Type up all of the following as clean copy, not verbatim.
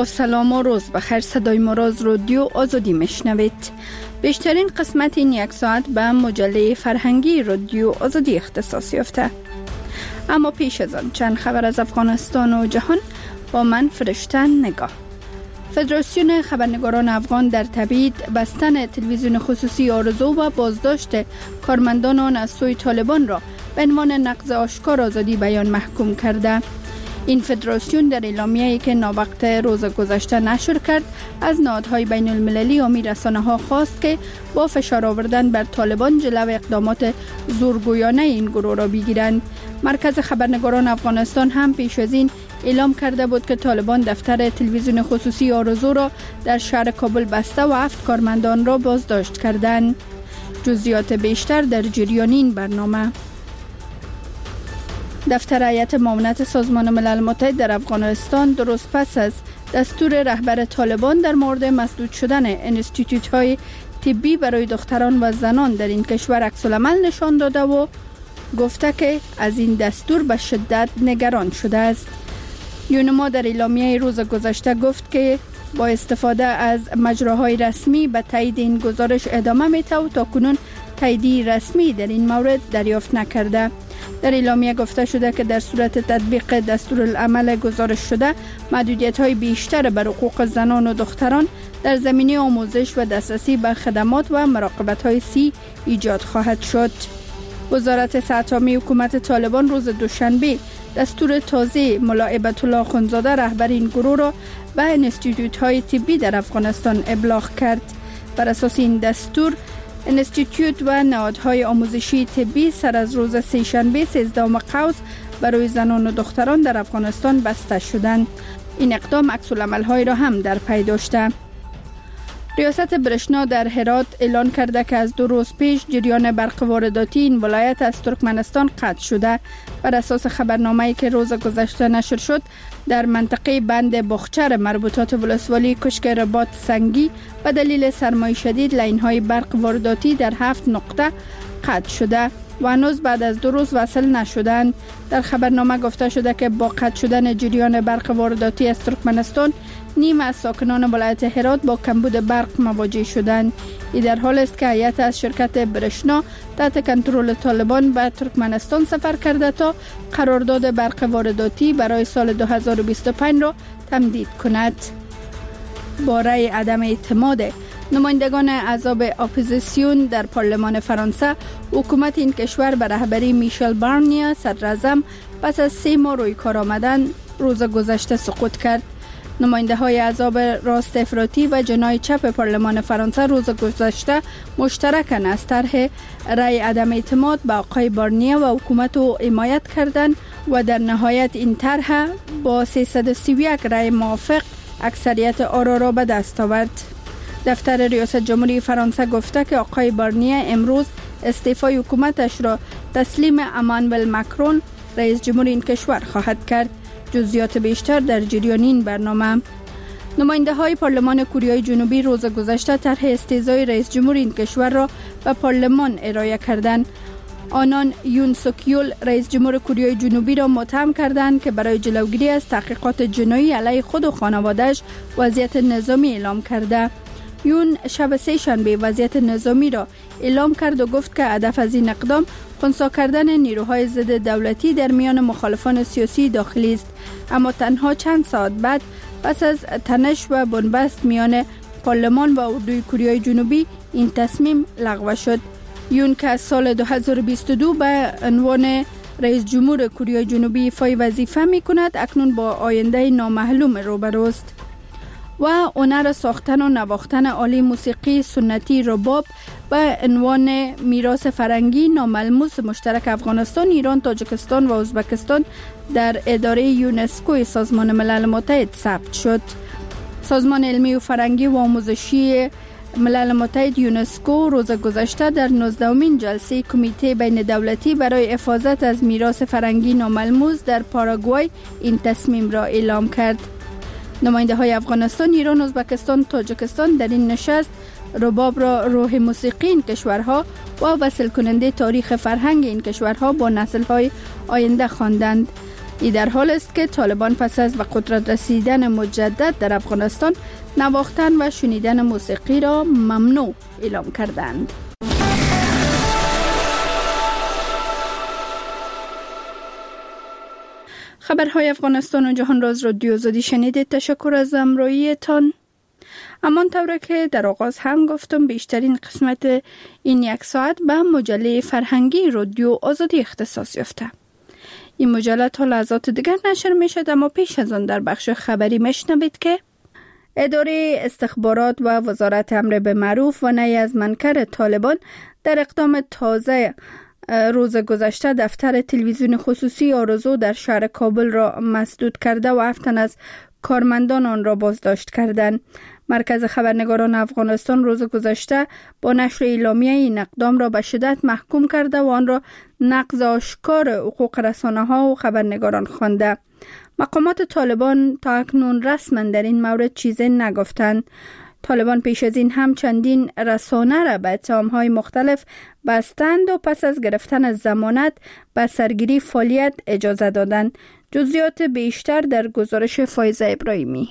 با سلام و روز بخیر. صدای ما را از رادیو آزادی میشنوید. بیشترین قسمت این یک ساعت به مجله فرهنگی رادیو آزادی اختصاص یافته. اما پیش از آن چند خبر از افغانستان و جهان با من فرشته نگاه. فدراسیون خبرنگاران افغان در تبعید بستن تلویزیون خصوصی آرزو و بازداشت کارمندان آن از سوی طالبان را به عنوان نقض آشکار آزادی بیان محکوم کرده. این فدراسیون در اعلامیه‌ای که ناوقت روز گذشته نشر کرد از نهادهای بین المللی و رسانه‌ها خواست که با فشار آوردن بر طالبان جلو اقدامات زورگویانه این گروه را بگیرند. مرکز خبرنگاران افغانستان هم پیش از این اعلام کرده بود که طالبان دفتر تلویزیون خصوصی آرزو را در شهر کابل بسته و 7 کارمندان را بازداشت کردند. جزئیات بیشتر در جریان این برنامه. دفتر هیئت معاونت سازمان ملل متحد در افغانستان درست پس از دستور رهبر طالبان در مورد مسدود شدن انستیتوت‌های طبی برای دختران و زنان در این کشور عکس‌العمل نشان داده و گفته که از این دستور به شدت نگران شده است. یونما در اعلامیه روز گذشته گفت که با استفاده از مجراهای رسمی به تایید این گزارش ادامه می‌دهد و تاکنون تایید رسمی در این مورد دریافت نکرده. در اعلامیه گفته شده که در صورت تطبیق دستورالعمل گزارش شده محدودیت‌های بیشتر بر حقوق زنان و دختران در زمینه آموزش و دسترسی به خدمات و مراقبت‌های صحی ایجاد خواهد شد. وزارت صحت عامه حکومت طالبان روز دوشنبه دستور تازه ملا هیبت الله اخندزاده رهبر این گروه را به انستیتوت‌های طبی در افغانستان ابلاغ کرد. بر اساس این دستور انستیتوت و نهادهای آموزشی طبی سر از روز سه‌شنبه 13 قوس برای زنان و دختران در افغانستان بسته شدند. این اقدام عکس‌العمل‌های را هم در پی داشته. ریاست برشنا در هرات اعلان کرده که از 2 روز پیش جریان برق وارداتی این ولایت از ترکمنستان قطع شده. بر اساس خبرنامه‌ای که روز گذشته نشر شد در منطقه بند بخچر مربوطات ولسوالی کشک رباط سنگی به دلیل سرمای شدید لاین‌های برق وارداتی در 7 نقطه قطع شده و هنوز بعد از 2 روز وصل نشدند. در خبرنامه گفته شده که با قطع شدن جریان برق وارداتی از ترکمنستان نیم از ساکنان ولایت هرات با کمبود برق مواجه شدند. این در حال است که هیئت از شرکت برشنا تحت کنترل طالبان به ترکمنستان سفر کرده تا قرارداد برق وارداتی برای سال 2025 را تمدید کند. با رأی عدم اعتماد نمایندگان احزاب اپوزیسیون در پارلمان فرانسه، حکومت این کشور به رهبری میشل بارنیه صدراعظم پس از 3 ماه روی کار آمدن روز گذشته سقوط کرد. نماینده های احزاب راست افراطی و جناح چپ پارلمان فرانسه روز گذشته مشترکاً از طرح رأی عدم اعتماد به آقای بارنیه و حکومت را حمایت کردند و در نهایت این طرح با 331 رأی موافق اکثریت آرا را به دست آورد. دفتر ریاست جمهوری فرانسه گفته که آقای بارنیه امروز استعفای حکومتش را تسلیم امانوئل ماکرون رئیس جمهور این کشور خواهد کرد. جزئیات بیشتر در جریان این برنامه. نماینده های پارلمان کره جنوبی روز گذشته طرح استعزای رئیس جمهور این کشور را به پارلمان ارائه کردند. آنان یون سوک یول رئیس جمهور کره جنوبی را متهم کردند که برای جلوگیری از تحقیقات جنایی علیه خود و خانواده‌اش وضعیت نظامی اعلام کرده. یون شب سه‌شنبه وضعیت نظامی را اعلام کرد و گفت که هدف از این اقدام خنثی کردن نیروهای ضد دولتی در میان مخالفان سیاسی داخلی است. اما تنها چند ساعت بعد پس از تنش و بنبست میان پارلمان و اردوی کره جنوبی این تصمیم لغو شد. یون که از سال 2022 به عنوان رئیس جمهور کره جنوبی ایفای وظیفه می‌کند اکنون با آینده نامعلوم روبروست. و هنر ساختن و نواختن آله موسیقی سنتی رباب به عنوان میراث فرهنگی ناملموس مشترک افغانستان، ایران، تاجیکستان و ازبکستان در اداره یونسکو سازمان ملل متحد ثبت شد. سازمان علمی و فرهنگی و آموزشی ملل متحد یونسکو روز گذشته در 19مین جلسه کمیته بین دولتی برای حفاظت از میراث فرهنگی ناملموس در پاراگوای این تصمیم را اعلام کرد. نماینده های افغانستان، ایران، ازبکستان، تاجیکستان در این نشست رباب را روح موسیقی این کشورها و وصل کننده تاریخ فرهنگ این کشورها با نسل‌های آینده خواندند. این در حال است که طالبان پس از به قدرت رسیدن مجدد در افغانستان نواختن و شنیدن موسیقی را ممنوع اعلام کردند. خبرهای افغانستان و جهان راز رادیو آزادی شنیدید. تشکر از همراهیتان. همان طوره که در آغاز هم گفتم بیشترین قسمت این یک ساعت به مجله فرهنگی رادیو آزادی اختصاص یافته. این مجله تا لحظات دیگر نشر می شد، اما پیش از آن در بخش خبری میشنوید که اداره استخبارات و وزارت امر به معروف و نهی از منکر طالبان در اقدام تازه روز گذشته دفتر تلویزیون خصوصی آرزو در شهر کابل را مسدود کرده و 7 تن از کارمندان آن را بازداشت کردند. مرکز خبرنگاران افغانستان روز گذشته با نشر اعلامیه این اقدام را به شدت محکوم کرده و آن را نقض آشکار حقوق رسانه‌ها و خبرنگاران خوانده. مقامات طالبان تا اکنون رسما در این مورد چیزی نگفتند. طالبان پیش از این هم چندین رسانه را به اتهام‌های مختلف بستند و پس از گرفتن ضمانت به سرگیری فعالیت اجازه دادند. جزئیات بیشتر در گزارش فایزه ابراهیمی.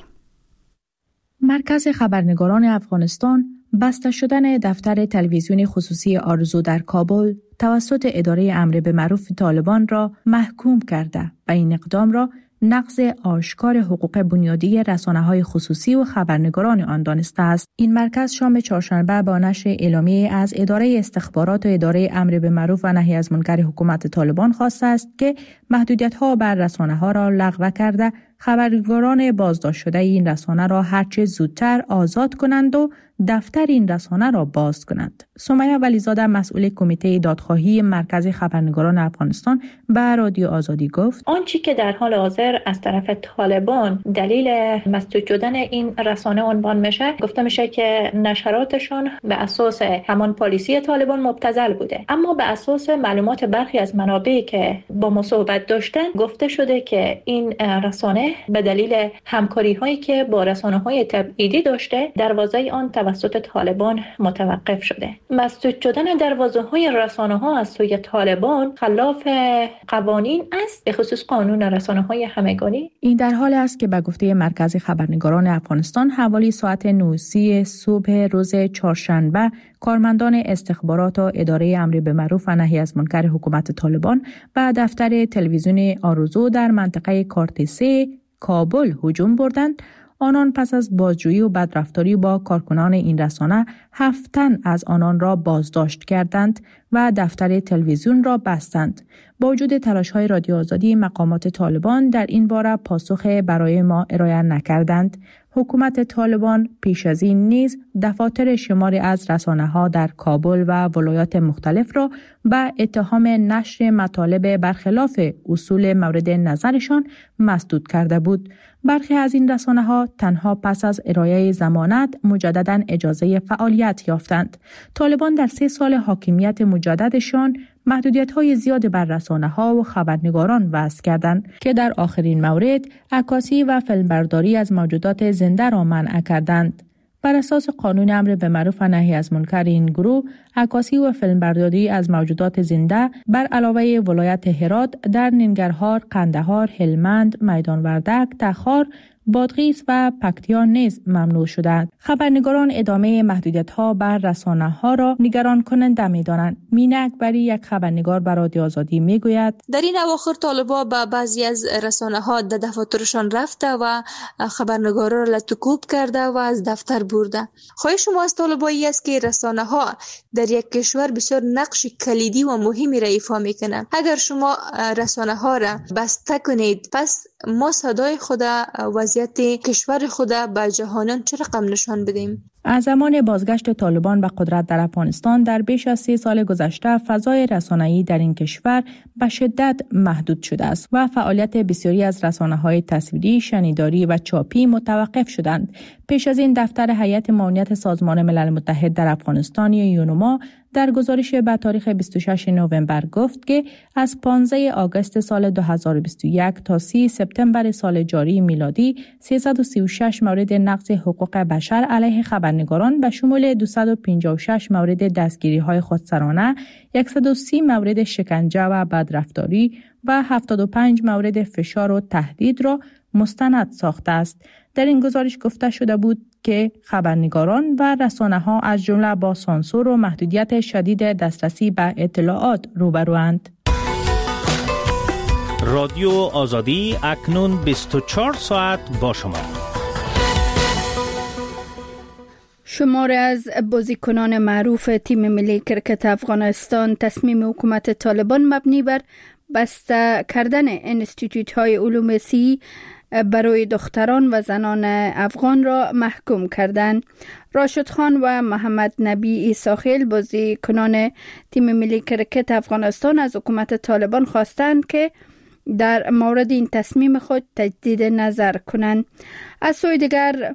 مرکز خبرنگاران افغانستان بسته شدن دفتر تلویزیون خصوصی آرزو در کابل توسط اداره امر به معروف طالبان را محکوم کرده و این اقدام را نقض آشکار حقوق بنیادی رسانه‌های خصوصی و خبرنگاران آن دانسته است. این مرکز شام چهارشنبه با نشر اعلامیه از اداره استخبارات و اداره امر به معروف و نهی از منکر حکومت طالبان خواسته است که محدودیت‌ها بر رسانه‌ها را لغو کرده خبرنگاران بازداشت شده این رسانه را هرچه زودتر آزاد کنند و دفتر این رسانه را باز کنند. سمیه ولیزاده مسئول کمیته دادخواهی مرکز خبرنگاران افغانستان به رادیو آزادی گفت آنچه که در حال حاضر از طرف طالبان دلیل مسدود شدن این رسانه عنوان میشه، گفته میشه که نشراتشان به اساس همان پالیسی طالبان مبتذل بوده، اما به اساس معلومات برخی از منابعی که با ما صحبت داشتن گفته شده که این رسانه به دلیل همکاری هایی که با رسانه های تبعیدی داشته دروازه آن توسط طالبان متوقف شده. مسدود شدن دروازه های رسانه ها از سوی طالبان خلاف قوانین است، به خصوص قانون رسانه های همگانی. این در حال است که به گفته مرکز خبرنگاران افغانستان حوالی ساعت 9 صبح روز چهارشنبه کارمندان استخبارات و اداره امر به معروف و نهی از منکر حکومت طالبان و دفتر تلویزیون آرزو در منطقه کارتسه کابل هجوم بردند. آنان پس از بازجویی و بدرفتاری با کارکنان این رسانه 7 تن از آنان را بازداشت کردند و دفتر تلویزیون را بستند. با وجود تلاش‌های رادیو آزادی، مقامات طالبان در این باره پاسخ برای ما ارائه نکردند. حکومت طالبان پیش از این نیز دفاتر شماری از رسانه‌ها در کابل و ولایات مختلف را به اتهام نشر مطالب برخلاف اصول مورد نظرشان مسدود کرده بود. برخی از این رسانه‌ها تنها پس از ارائه ضمانت مجدداً اجازه فعالیت یافتند. طالبان در 3 سال حاکمیت مجددشان محدودیت‌های زیاد بر رسانه‌ها و خبرنگاران وضع کردند که در آخرین مورد عکاسی و فیلمبرداری از موجودات زنده را منع کردند. بر اساس قانون امر به معروف و نهی از منکر این گروه، عکاسی و فیلمبرداری از موجودات زنده بر علاوه ولایت هرات در ننگرهار، قندهار، هلمند، میدان وردک، تخار، بادغیس و پکتیا نیز ممنوع شدند. خبرنگاران ادامه محدودیت‌ها بر رسانه‌ها را نگران کننده می‌دانند. مینا اکبری، یک خبرنگار بر رادیو آزادی میگوید در این اواخر طالبان به بعضی از رسانه‌ها در دفاترشان رفته و خبرنگاران را لطکوب کرده و از دفتر برده. خواهش ما از طالبان است که رسانه‌ها در یک کشور بسیار نقش کلیدی و مهمی را ایفا می‌کنند. اگر شما رسانه‌ها را بسته کنید، پس ما صدای خود وضعیت کشور خود به جهانیان چه رقم نشان بدیم؟ از زمان بازگشت طالبان به قدرت در افغانستان در بیش از 3 سال گذشته فضای رسانه‌ای در این کشور به شدت محدود شده است و فعالیت بسیاری از رسانه‌های تصویری، شنیداری و چاپی متوقف شدند. پیش از این دفتر هیئت معاونت سازمان ملل متحد در افغانستان یا یونما در گزارش به تاریخ 26 نوامبر گفت که از 15 آگوست سال 2021 تا 30 سپتامبر سال جاری میلادی 336 مورد نقض حقوق بشر علیه خبرنگاران به شمول 256 مورد دستگیری‌های خودسرانه، 130 مورد شکنجه و بدرفتاری و 75 مورد فشار و تهدید را مستند ساخته است. در این گزارش گفته شده بود که خبرنگاران و رسانه‌ها از جمله با سانسور و محدودیت شدید دسترسی به اطلاعات روبروند. رادیو آزادی اکنون 24 ساعت با شما. شماری از بازیکنان معروف تیم ملی کرکت افغانستان تصمیم حکومت طالبان مبنی بر بسته کردن انستیتوت‌های علوم صحی برای دختران و زنان افغان را محکوم کردند. راشد خان و محمد نبی عیساخیل بازیکنان تیم ملی کرکت افغانستان از حکومت طالبان خواستند که در مورد این تصمیم خود تجدید نظر کنند. از سوی دیگر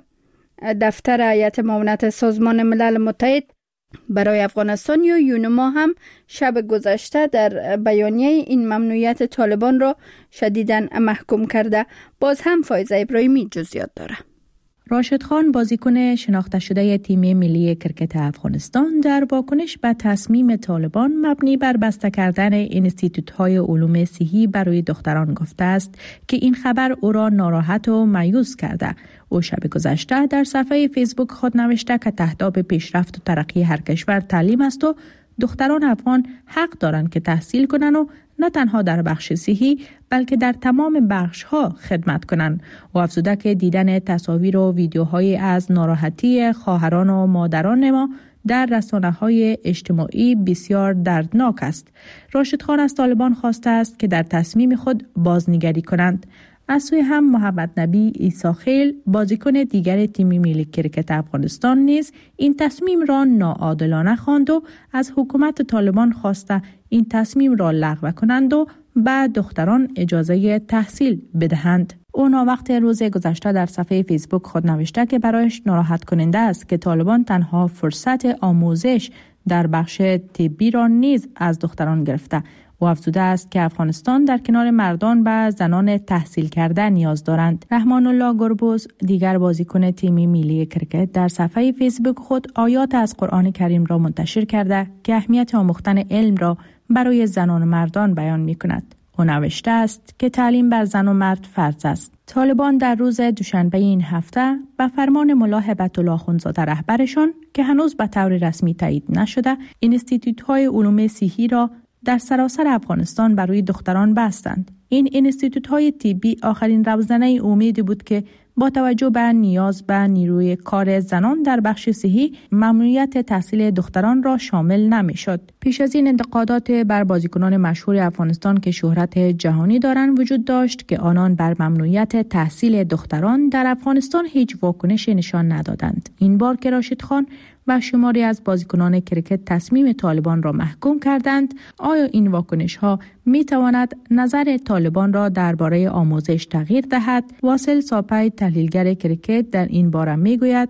دفتر هیئت معاونت سازمان ملل متحد برای افغانستان یا یونما هم شب گذشته در بیانیه این ممنوعیت طالبان را شدیداً محکوم کرده. باز هم فایزه ابراهیمی جزئیات داره. راشد خان بازیکن شناخته شده تیم ملی کرکت افغانستان در واکنش به تصمیم طالبان مبنی بر بسته کردن انستیتوت‌های علوم صحی برای دختران گفته است که این خبر او را ناراحت و مایوس کرده. او شب گذشته در صفحه فیسبوک خود نوشته که تهداب پیشرفت و ترقی هر کشور تعلیم است و دختران افغان حق دارند که تحصیل کنند و نه تنها در بخش صحی بلکه در تمام بخش‌ها خدمت کنند. و افزوده که دیدن تصاویر و ویدیوهای از ناراحتی خواهران و مادران ما در رسانه‌های اجتماعی بسیار دردناک است. راشد خان از طالبان خواسته است که در تصمیم خود بازنگری کنند. از سوی هم محمد نبی عیساخیل بازیکن دیگر تیم ملی کرکت افغانستان نیز این تصمیم را ناعادلانه خواند و از حکومت طالبان خواسته این تصمیم را لغو کنند و به دختران اجازه تحصیل بدهند. او وقت روز گذشته در صفحه فیسبوک خود نوشته که برایش ناراحت کننده است که طالبان تنها فرصت آموزش در بخش طبی را نیز از دختران گرفته. و افزوده است که افغانستان در کنار مردان و زنان تحصیل کرده نیاز دارند. رحمان الله گربوز دیگر بازیکن تیم ملی کرکت در صفحه فیسبوک خود آیات از قرآن کریم را منتشر کرده که اهمیت آموختن علم را برای زنان و مردان بیان می کند. او نوشته است که تعلیم بر زن و مرد فرض است. طالبان در روز دوشنبه این هفته به فرمان ملا هبت الله اخوندزاده رهبرشان که هنوز به طور رسمی تایید نشده، انستیتوت‌های علوم صحی را در سراسر افغانستان برای دختران بستند. این انستیتوت‌های طبی آخرین روزنه امید بود که با توجه به نیاز به نیروی کار زنان در بخش صحی ممنوعیت تحصیل دختران را شامل نمی‌شد. پیش از این انتقادات بر بازیکنان مشهور افغانستان که شهرت جهانی دارند وجود داشت که آنان بر ممنوعیت تحصیل دختران در افغانستان هیچ واکنشی نشان ندادند. این بار که راشد خان و شماری از بازیکنان کرکت تصمیم طالبان را محکوم کردند، آیا این واکنش ها می تواند نظر طالبان را درباره آموزش تغییر دهد؟ واصل ساپای تحلیلگر کرکت در این باره می گوید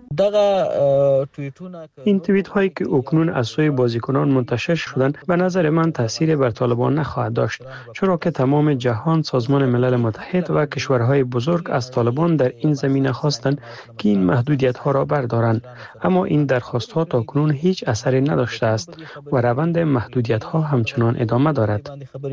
این توییت هایی که اکنون از سوی بازیکنان منتشر شدند به نظر من تاثیر بر طالبان نخواهد داشت، چرا که تمام جهان، سازمان ملل متحد و کشورهای بزرگ از طالبان در این زمینه خواستند که این محدودیت ها را بردارند، اما این درخواست ها تا کنون هیچ اثری نداشته است و روند محدودیت ها همچنان ادامه دارد.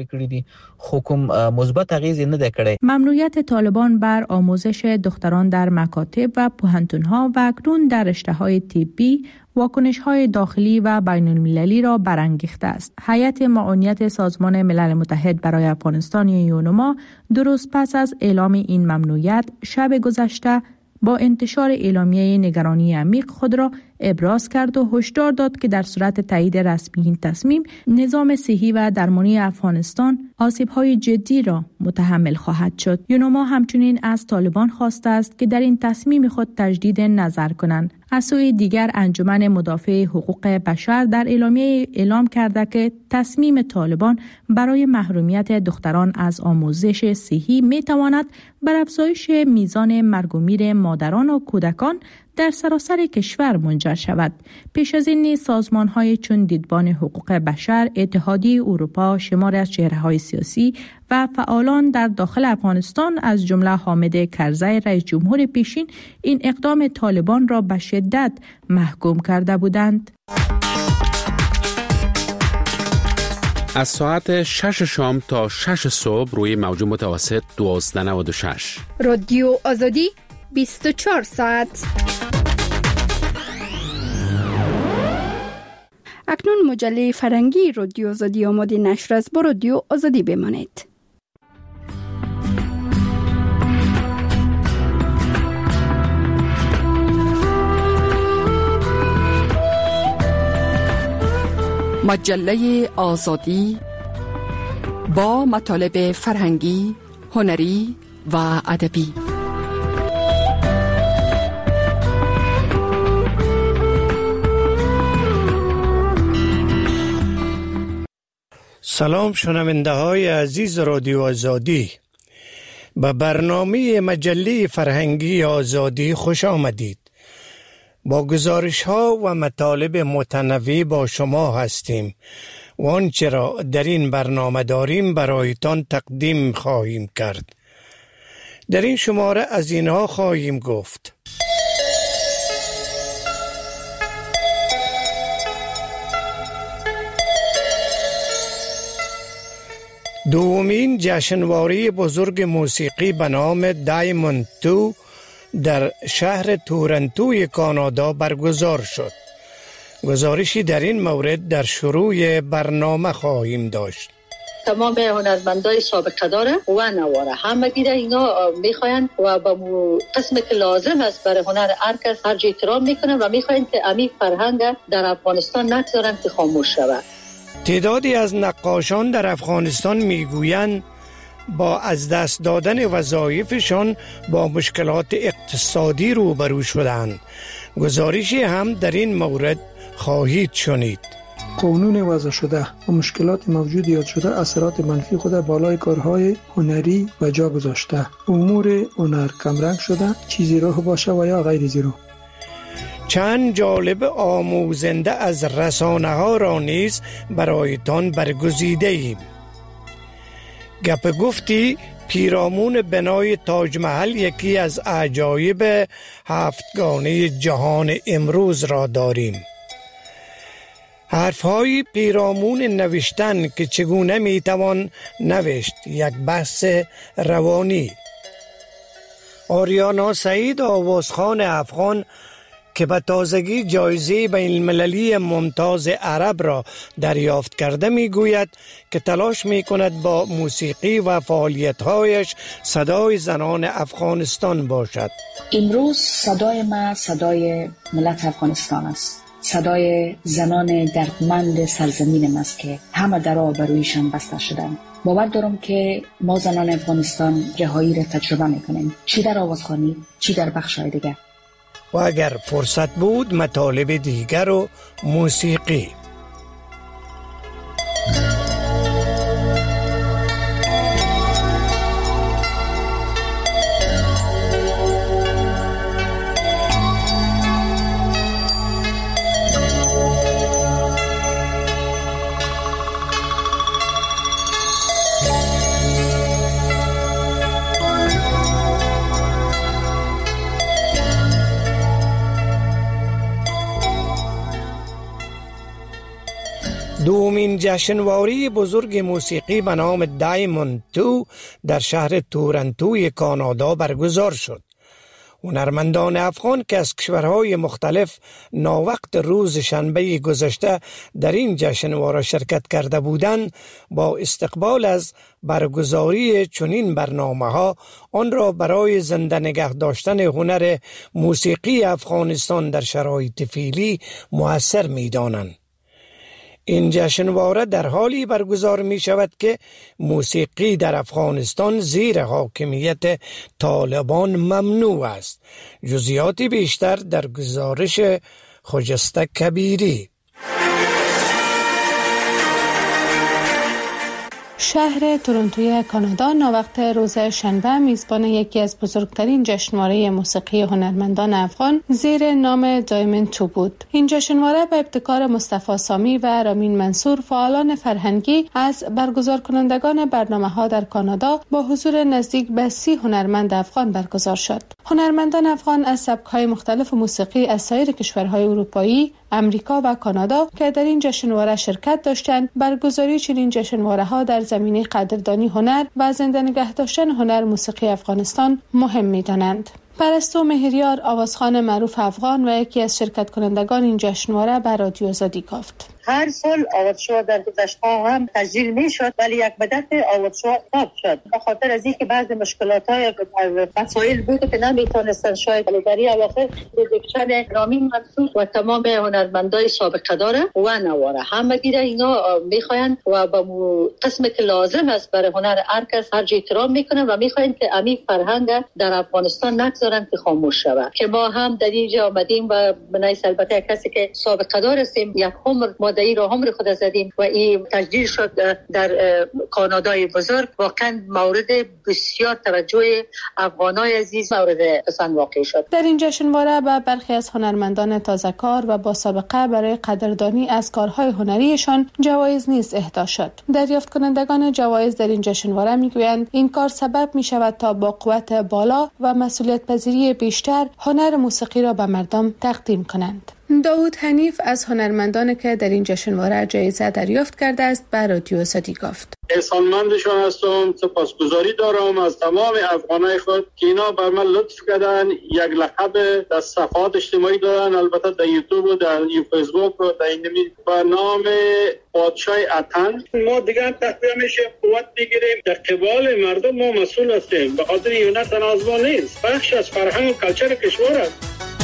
ممنوعیت طالبان بر آموزش دختران در مکاتب و پوهنتون‌ها و اکنون در رشته‌های طبی واکنش‌های داخلی و بین‌المللی را برانگیخته است. هیئت معاونت سازمان ملل متحد برای افغانستان یا یونما 2 روز پس از اعلام این ممنوعیت شب گذشته با انتشار اعلامیه نگرانی عمیق خود را ابراز کرد و هشدار داد که در صورت تایید رسمی این تصمیم نظام صحی و درمانی افغانستان آسیب‌های جدی را متحمل خواهد شد. یونما همچنین از طالبان خواسته است که در این تصمیم خود تجدید نظر کنند. از سوی دیگر انجمن مدافع حقوق بشر در اعلامیه اعلام کرده که تصمیم طالبان برای محرومیت دختران از آموزش صحی می‌تواند بر افزایش میزان مرگ و میر مادران و کودکان در سراسر کشور منجر شود. پیش از این نیز سازمان‌های چون دیدبان حقوق بشر، اتحادیه اروپا، شماری از چهره‌های سیاسی و فعالان در داخل افغانستان از جمله حامد کرزی رئیس جمهور پیشین این اقدام طالبان را به شدت محکوم کرده بودند. از ساعت 6 شام تا 6 صبح روی موج متوسط 1296 رادیو آزادی 24 ساعت. اکنون مجله فرنگی رادیو آزادی آماده نشر است. با رادیو آزادی بمانید. مجله آزادی با مطالب فرهنگی، هنری و ادبی. سلام شنونده های عزیز رادیو آزادی، به برنامه مجله فرهنگی آزادی خوش آمدید. با گزارش ها و مطالب متنوع با شما هستیم و آنچه را در این برنامه داریم برایتان تقدیم خواهیم کرد. در این شماره از اینها خواهیم گفت: دومین جشنواره بزرگ موسیقی به نام دایموند 2 در شهر تورنتوی کانادا برگزار شد. گزارشی در این مورد در شروع برنامه خواهیم داشت. تمام هنرمندای سابقه داره و نواره همه گیره اینا میخواین و با قسم که لازم است برای هنر هر کس هر جای احترام میکنن و میخواین که امی فرهنگ در افغانستان نگذارن که خاموش شود. تعدادی از نقاشان در افغانستان میگویند با از دست دادن وظایفشان با مشکلات اقتصادی روبرو شدند. گزارشی هم در این مورد خواهید شنید. قانون وضع شده و مشکلات موجود یاد شده اثرات منفی خود بالای کارهای هنری و جا گذاشته. امور هنر کمرنگ شده، چیزی روح باشه و یا غیر زیرو. چند جالب آموزنده از رسانه ها را نیز برایتان برگزیده ایم. گپ گفتی پیرامون بنای تاج محل یکی از عجایب هفتگانه جهان امروز را داریم. حرفهای پیرامون نوشتن که چگونه میتوان نوشت، یک بحث روانی. آریانا سعید آوازخوان افغان که به تازگی جایزه بین المللی ممتاز عرب را دریافت کرده میگوید که تلاش میکند با موسیقی و فعالیت‌هایش صدای زنان افغانستان باشد. امروز صدای ما صدای ملت افغانستان است. صدای زنان دردمند سرزمین است که همه درها بر رویشان بسته شدند. باور دارم که ما زنان افغانستان رهایی را تجربه میکنیم، چی در آوازخوانی، چی در بخش‌های دیگر. و اگر فرصت بود مطالب دیگر و موسیقی. دومین جشنواره بزرگ موسیقی به نام دایموند 2 در شهر تورنتوی کانادا برگزار شد. هنرمندان افغان که از کشورهای مختلف ناوقت روز شنبه گذشته در این جشنواره شرکت کرده بودند، با استقبال از برگزاری چنین برنامه‌ها آن را برای زنده نگه داشتن هنر موسیقی افغانستان در شرایط فعلی مؤثر می‌دانند. این جشنواره در حالی برگزار می شود که موسیقی در افغانستان زیر حاکمیت طالبان ممنوع است. جزئیات بیشتر در گزارش خجسته کبیری. شهر تورنتوی کانادا ناوقت روز شنبه میزبان یکی از بزرگترین جشنواره موسیقی هنرمندان افغان زیر نام دایموند 2 بود. این جشنواره به ابتکار مصطفی سامی و رامین منصور، فعالان فرهنگی از برگزار کنندگان برنامه‌ها در کانادا با حضور نزدیک به 30 هنرمند افغان برگزار شد. هنرمندان افغان از سبک‌های مختلف موسیقی از سایر کشورهای اروپایی، امریکا و کانادا که در این جشنواره شرکت داشتند، برگزاری چنین جشنواره‌ها در زمینه قدردانی هنر و زنده نگه داشتن هنر موسیقی افغانستان مهم می‌دانند. پرستو مهریار، آوازخوان معروف افغان و یکی از شرکت کنندگان این جشنواره به رادیو آزادی گفت: هر سال آوازشو در گذشته هم تسجیل میشد، ولی یک مدت آوازشو تاب شد به خاطر از اینکه بعضی مشکلات‌های مسائل بود که نمیتونستن شاید در این اواخر دکتر رامین منصور و تمام هنرمندای سابقه داره و نواره همه گیره اینا میخواین و به قسمی که لازم است برای هنر هر کس هر جای احترام میکنن و میخواین که امی فرهنگ در افغانستان نگذارن که خاموش شود. که ما هم در اینجا آمدیم و بنای البته کسی که سابقه دار هستیم یک عمر ای رو عمر خود زدیم و این تسجیل شد در کانادای بزرگ. واقعا مورد بسیار توجه افغانای عزیز مورد پسند واقع شد. در این جشنواره به برخی از هنرمندان تازه‌کار و با سابقه برای قدردانی از کارهای هنریشان جوایز نیز اهدا شد. دریافت کنندگان جوایز در این جشنواره میگویند این کار سبب می شود تا با قوت بالا و مسئولیت پذیری بیشتر هنر موسیقی را به مردم تقدیم کنند. داود حنیف از هنرمندان که در این جشنواره جایزه دریافت کرده است به رادیو آزادی گفت: احسانمندشان هستم، سپاسگزاری دارم از تمام افغانای خود که اینا بر من لطف کردن، یک لقب در صفحات اجتماعی دارن، البته در یوتیوب و در فیسبوک و در این برنامه پادشاه اتن. ما دیگه تقویه میشه قوت بگیریم، در قبال مردم ما مسئول هستیم، به خاطر اینا تنازع نیست، بخش از فرهنگ و کلچر کشور است.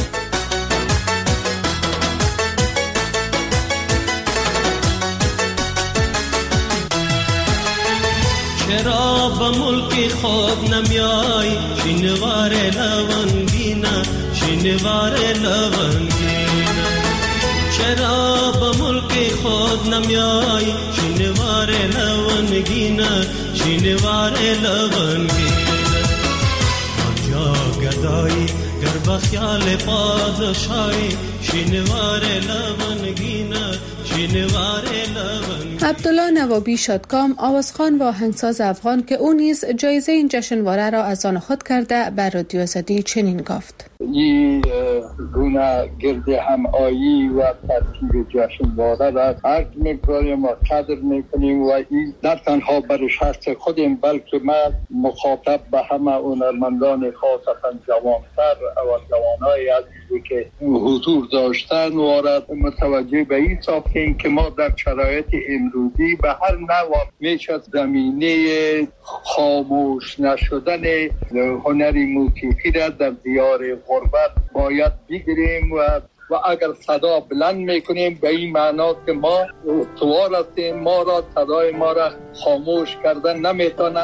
چرا به ملک خود نمیای شینوار لونگینا شینوار لونگینا چرا به ملک خود نمیای شینوار لونگینا شینوار لونگینا آنجا گدایی گر بخیال پادشاهی شینوار لونگینا شینوار لونگینا. عبدالله نوابی شادکام، آوازخوان و آهنگساز افغان که او نیز جایزه این جشنواره را از آن خود کرده، بر رادیو آزادی چنین گفت: این گونه گرد همایی و ترتیب جشنواره را هر مقداری ما قدر میکنیم و این نه تنها برای شخص خودم بلکه من مخاطب به همه هنرمندان خاصتا جوانتر و جوانای عزیزی که حضور داشتن و متوجه به این ساختیم که ما در شرایط امروزی به هر نوع میشه زمینه خاموش نشدن هنری موسیقی را در دیار غربت باید بگیریم و اگر صدا بلند میکنیم به این معنا که ما توار هستیم، ما را صدای ما را خاموش کردن نمیتواند.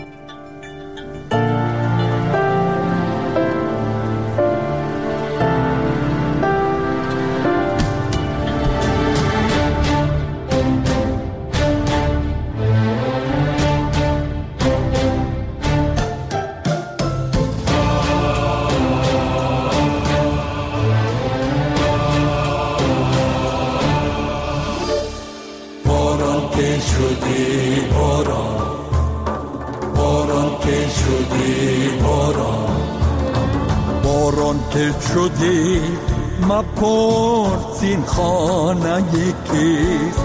که شدی مپرس این خانه یکیست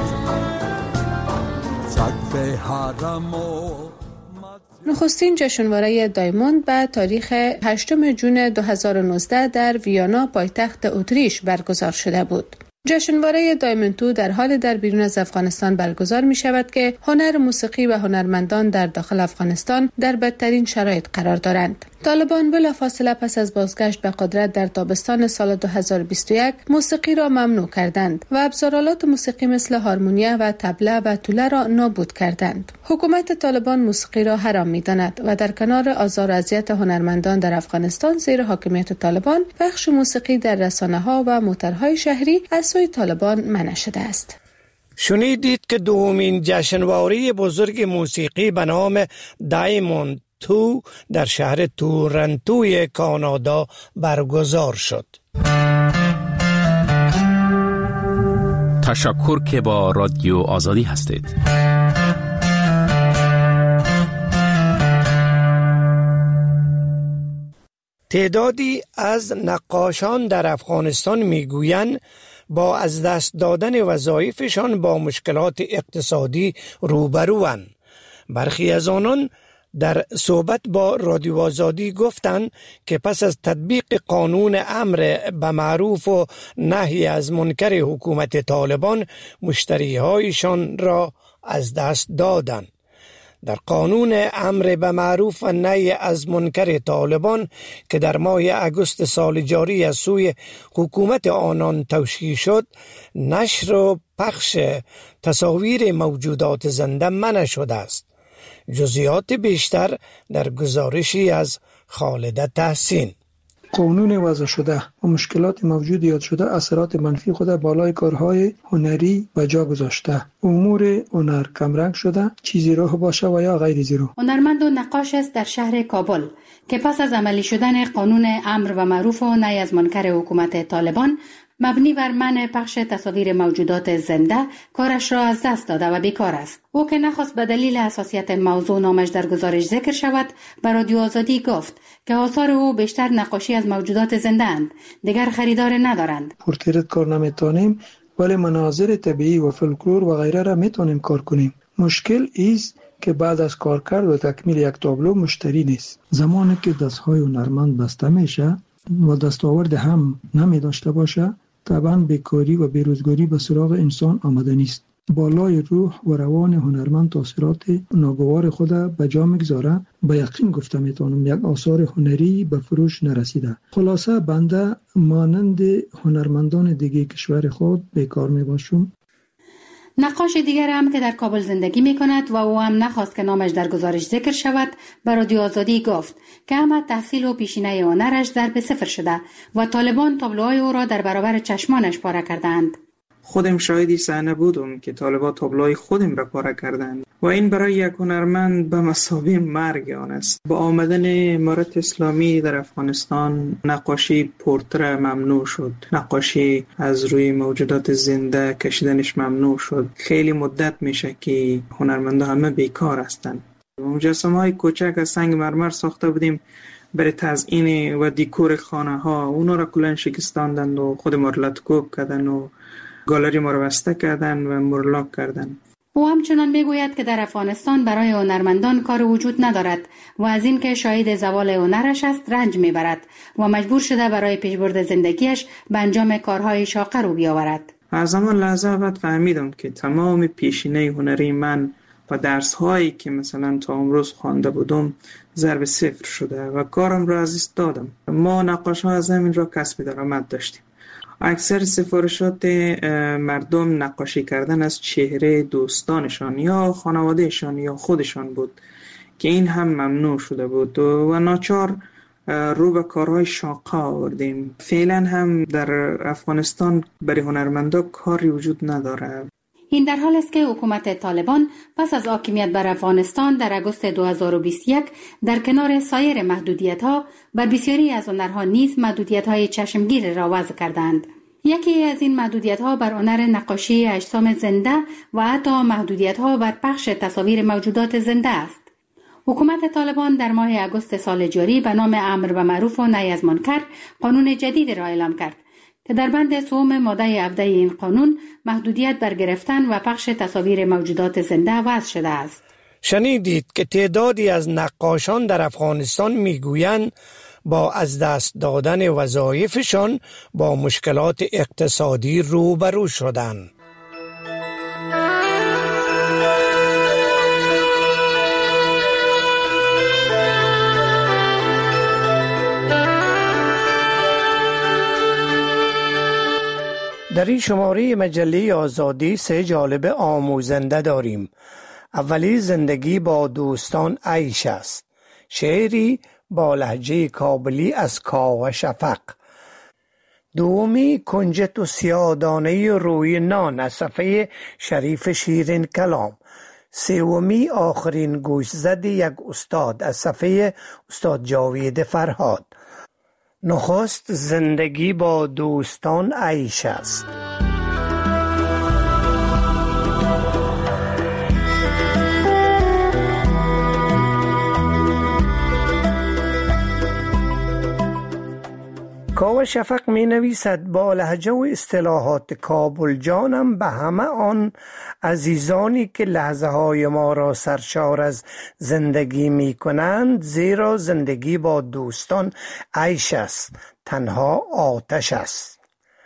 سقف حرم و نخستین جشنواره دایموند به تاریخ 8 جون 2019 در ویانا پایتخت اتریش برگزار شده بود. جشنواره دایموند 2 در حال در بیرون از افغانستان برگزار می شود که هنر موسیقی و هنرمندان در داخل افغانستان در بدترین شرایط قرار دارند. طالبان بلافاصله پس از بازگشت به قدرت در تابستان سال 2021 موسیقی را ممنوع کردند و ابزارالات موسیقی مثل هارمونیه و طبله و توله را نابود کردند. حکومت طالبان موسیقی را حرام می‌داند و در کنار آزار و اذیت هنرمندان در افغانستان زیر حاکمیت طالبان، پخش موسیقی در رسانه‌ها و موترهای شهری از سوی طالبان منع شده است. شنیدید که دومین جشنواره بزرگ موسیقی به نام دایموند 2 در شهر تورنتوی کانادا برگزار شد. تشکر که با رادیو آزادی هستید. تعدادی از نقاشان در افغانستان میگویند با از دست دادن وظایفشان با مشکلات اقتصادی روبروند. برخی از آنان در صحبت با رادیو آزادی گفتند که پس از تطبیق قانون امر به معروف و نهی از منکر حکومت طالبان مشتری‌هایشان را از دست دادند. در قانون امر به معروف و نهی از منکر طالبان که در ماه اگست سال جاری از سوی حکومت آنان توشیح شد، نشر و پخش تصاویر موجودات زنده منع شده است. جزئیات بیشتر در گزارشی از خالد تحسین. قانون وضع شده و مشکلات موجود یاد شده اثرات منفی خود بالای کارهای هنری و جا گذاشته. امور هنر کمرنگ شده، چیزی راه باشه و یا غیر زیرو. هنرمند و نقاش است در شهر کابل که پس از عملی شدن قانون امر و معروف و نهی از منکر حکومت طالبان مبنی بر منع پخش تصاویر موجودات زنده کارش را از دست داده و بیکار است. او که نخواست به دلیل حساسیت موضوع نامش در گزارش ذکر شود، به رادیو آزادی گفت که آثار او بیشتر نقاشی از موجودات زنده اند، دیگر خریدار ندارند. پورتریت کار نمیتونیم ولی مناظر طبیعی و فولکلور و غیره را میتونیم کار کنیم. مشکل ایست که بعد از کار کرد و تکمیل یک تابلو مشتری نیست. زمانی که دستهای هنرمند بسته میشه و دستاورد هم نمی داشته باشه، طبعا بیکاری و بیروزگاری به سراغ انسان آمده نیست. بالای روح و روان هنرمند تاثیرات ناگوار خود به جا میگذاره. به یقین گفته میتونم یک آثار هنری به فروش نرسیده. خلاصه بنده مانند هنرمندان دیگه کشور خود بیکار میباشم. نقاش دیگر هم که در کابل زندگی می کند و او هم نخواست که نامش در گزارش ذکر شود، به رادیو آزادی گفت که همه تحصیل و پیشینه هنرش ضرب صفر شده و طالبان تابلوهای او را در برابر چشمانش پاره کردند. خودم شاهدی صحنه بودم که طالبان تابلوهای خودم را پاره کردند و این برای یک هنرمند به مثابه مرگ آن است. با آمدن امارت اسلامی در افغانستان نقاشی پورتره ممنوع شد، نقاشی از روی موجودات زنده کشیدنش ممنوع شد. خیلی مدت میشه که هنرمندا همه بیکار هستند. مجسمه‌های کوچک از سنگ مرمر ساخته بودیم برای تزیین و دیکور خانه ها، اونا را کلن شکستاندند و خود ما را لطکوب کردن و گالری ما را بسته کردن و مرلاک کردن. او همچنان میگوید که در افغانستان برای هنرمندان کار وجود ندارد و از این که شاهد زوال هنرش است رنج میبرد و مجبور شده برای پیشبرد زندگیش به انجام کارهای شاقه رو بیاورد. از همان لحظه بعد فهمیدم که تمام پیشینه هنری من و درس‌هایی که مثلا تا امروز خوانده بودم ضرب صفر شده و کارم را از دست دادم. ما نقاش‌ها از همین را کسب درآمد داشتیم. اکثر سفارشات مردم نقاشی کردن از چهره دوستانشان یا خانوادهشان یا خودشان بود که این هم ممنوع شده بود و ناچار رو به کارهای شاقه آوردیم. فعلا هم در افغانستان برای هنرمندا کاری وجود نداره. این در حال است که حکومت طالبان پس از حاکمیت بر افغانستان در اگست 2021 در کنار سایر محدودیت‌ها بر بسیاری از هنرها نیز محدودیت‌های چشمگیر را وضع کردند. یکی از این محدودیت‌ها بر هنر نقاشی اجسام زنده و حتی محدودیت‌ها بر پخش تصاویر موجودات زنده است. حکومت طالبان در ماه اگست سال جاری به نام امر به معروف و نهی از منکر قانون جدید را اعلام کرد که در بند سوم ماده 17 این قانون محدودیت بر گرفتن و پخش تصاویر موجودات زنده وضع شده است. شنیدید که تعدادی از نقاشان در افغانستان میگویند با از دست دادن وظایفشان با مشکلات اقتصادی روبرو شدند. در این شماره مجله آزادی 3 جالب آموزنده داریم. اولی زندگی با دوستان عیش است. شعری با لهجه کابلی از کاوه شفق. دومی کنجد و سیاه‌دانه روی نان از صفحه شریف شیرین کلام. سومی آخرین گوشزد یک استاد از صفحه استاد جاوید فرهاد. نخست زندگی با دوستان عیش است. کاوه شفق می نویسد با لهجه و اصطلاحات کابل جانم به همه آن عزیزانی که لحظه های ما را سرشار از زندگی می کنند، زیرا زندگی با دوستان عیش است، تنها آتش است.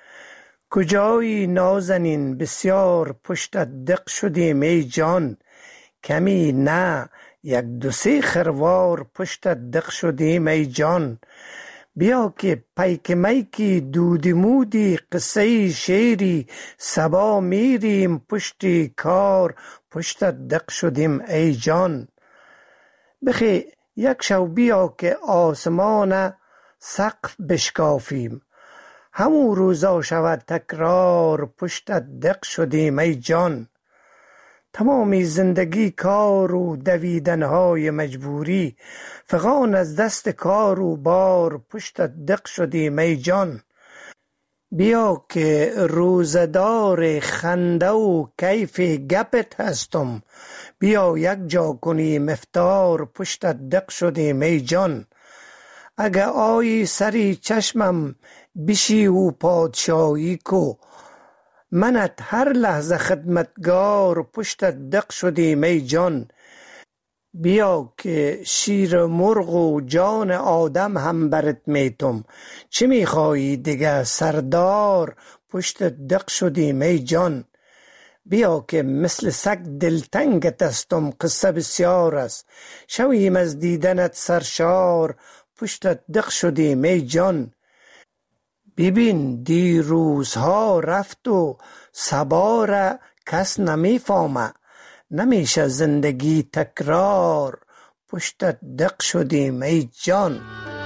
کجایی نازنین بسیار پشتت دق شدیم ای جان، کمی نه یک دو سه خروار پشتت دق شدیم ای جان. بیا که پیک میکی دودی مودی قصه شیری سبا میریم پشتی کار پشتت دق شدیم ای جان. بخی یک شو بیا که آسمان سقف بشکافیم، همون روزا شود تکرار پشتت دق شدیم ای جان. تمامی زندگی کار و دویدنهای مجبوری، فغان از دست کار و بار پشتت دق شدیم ای جان. بیا که روزدار خنده و کیف گپت هستم، بیا یک جا کنیم افطار پشتت دق شدیم ای جان. اگه آیی سری چشمم بشی و پادشاهی کو، منت هر لحظه خدمتگار پشتت دق شدیم ای جان. بیا که شیر مرغ و جان آدم هم برت میتم، چه میخوایی دیگه سردار پشتت دق شدیم ای جان. بیا که مثل سگ دلتنگت استم قصه بسیار است، شویم از دیدنت سرشار پشتت دق شدیم ای جان. ببین دیروزها رفت و صبا را کس نمیفهمه، نمیشه زندگی تکرار پشتت دق شدیم ای جان.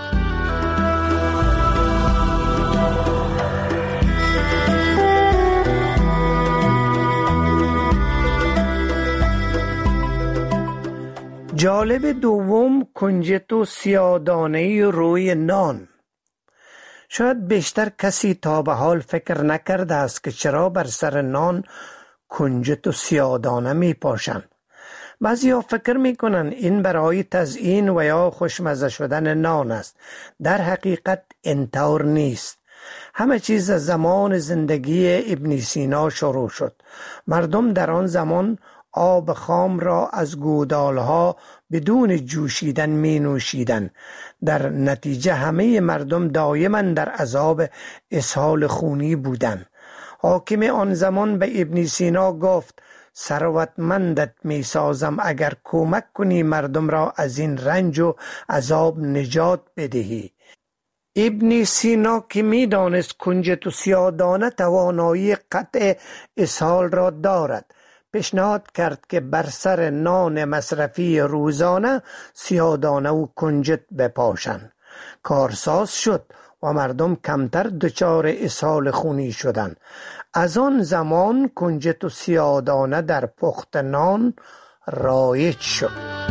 جالب دوم کنجد و سیاه‌دانه روی نان. شاید بیشتر کسی تا به حال فکر نکرده است که چرا بر سر نان کنجد و سیاه‌دانه می پاشند. بعضیا فکر می کنند این برای تزیین و یا خوشمزه شدن نان است. در حقیقت اینطور نیست. همه چیز از زمان زندگی ابن سینا شروع شد. مردم در آن زمان آب خام را از گودالها بدون جوشیدن می نوشیدن. در نتیجه همه مردم دائما در عذاب اسهال خونی بودند. حاکم آن زمان به ابن سینا گفت ثروتمندت می سازم اگر کمک کنی مردم را از این رنج و عذاب نجات بدهی. ابن سینا که می دانست کنجد و سیاه‌دانه توانایی قطع اسهال را دارد، پیشنهاد کرد که بر سر نان مصرفی روزانه سیاه‌دانه و کنجد بپاشند. کارساز شد و مردم کمتر دچار اسهال خونی شدند. از آن زمان کنجد و سیاه‌دانه در پخت نان رایج شد.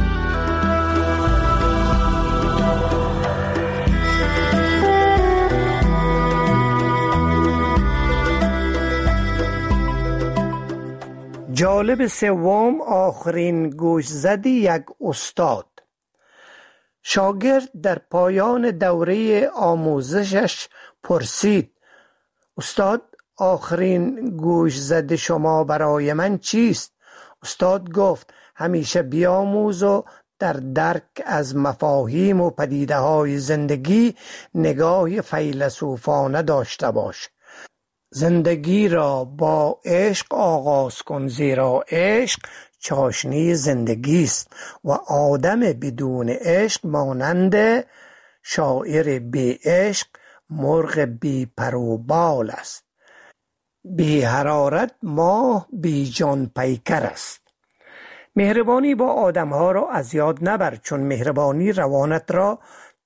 جالب سوم آخرین گوشزد یک استاد. شاگرد در پایان دوره آموزشش پرسید استاد آخرین گوشزد شما برای من چیست؟ استاد گفت همیشه بیاموز و در درک از مفاهیم و پدیده های زندگی نگاه فیلسوفانه داشته باش. زندگی را با عشق آغاز کن، زیرا عشق چاشنی زندگی است و آدم بدون عشق مانند شاعر بی عشق مرغ بی پر و بال است. بی حرارت ماه بی جان پیکر است. مهربانی با آدمها را از یاد نبر، چون مهربانی روانت را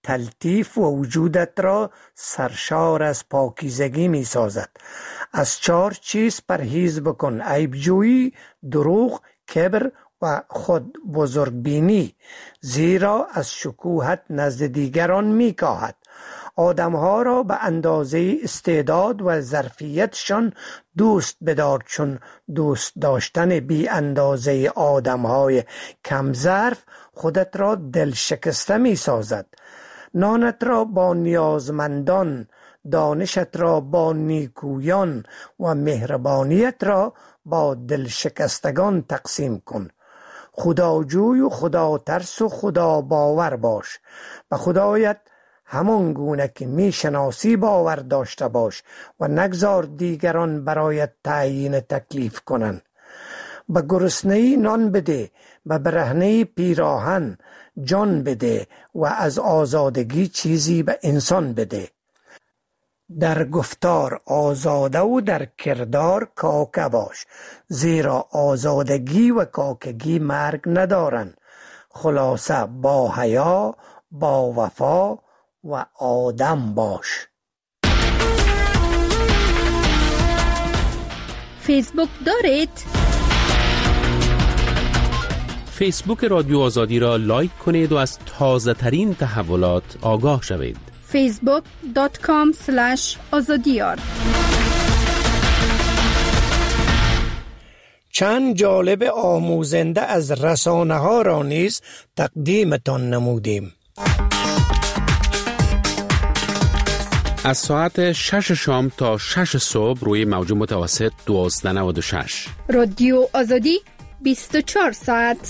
تلطیف و وجودت را سرشار از پاکیزگی می سازد. از 4 چیز پرهیز بکن: عیبجویی، دروغ، کبر و خود بزرگبینی، زیرا از شکوهت نزد دیگران می کاهد. آدمها را به اندازه استعداد و ظرفیتشان دوست بدار، چون دوست داشتن بی اندازه آدمهای کم ظرف خودت را دل شکسته می سازد. نانت را با نیازمندان، دانشت را با نیکویان و مهربانیت را با دل شکستگان تقسیم کن. خداجوی و خدا ترس و خدا باور باش. به خدایت همان گونه که می شناسی باور داشته باش و نگذار دیگران برایت تعیین تکلیف کنند. به گرسنه‌ای نان بده، به برهنه‌ای پیراهن، جان بده و از آزادگی چیزی به انسان بده. در گفتار آزاده و در کردار کاکه باش، زیرا آزادگی و کاکگی مرگ ندارند. خلاصه با حیا، با وفا و آدم باش. فیسبوک دارید؟ فیسبوک رادیو آزادی را لایک کنید و از تازه ترین تحولات آگاه شوید. facebook.com/azadiyar. چند جالب آموزنده از رسانه ها را نیز تقدیمتان نمودیم. از ساعت 6 شام تا 6 صبح روی موج متوسط 1296. رادیو آزادی 24 ساعت.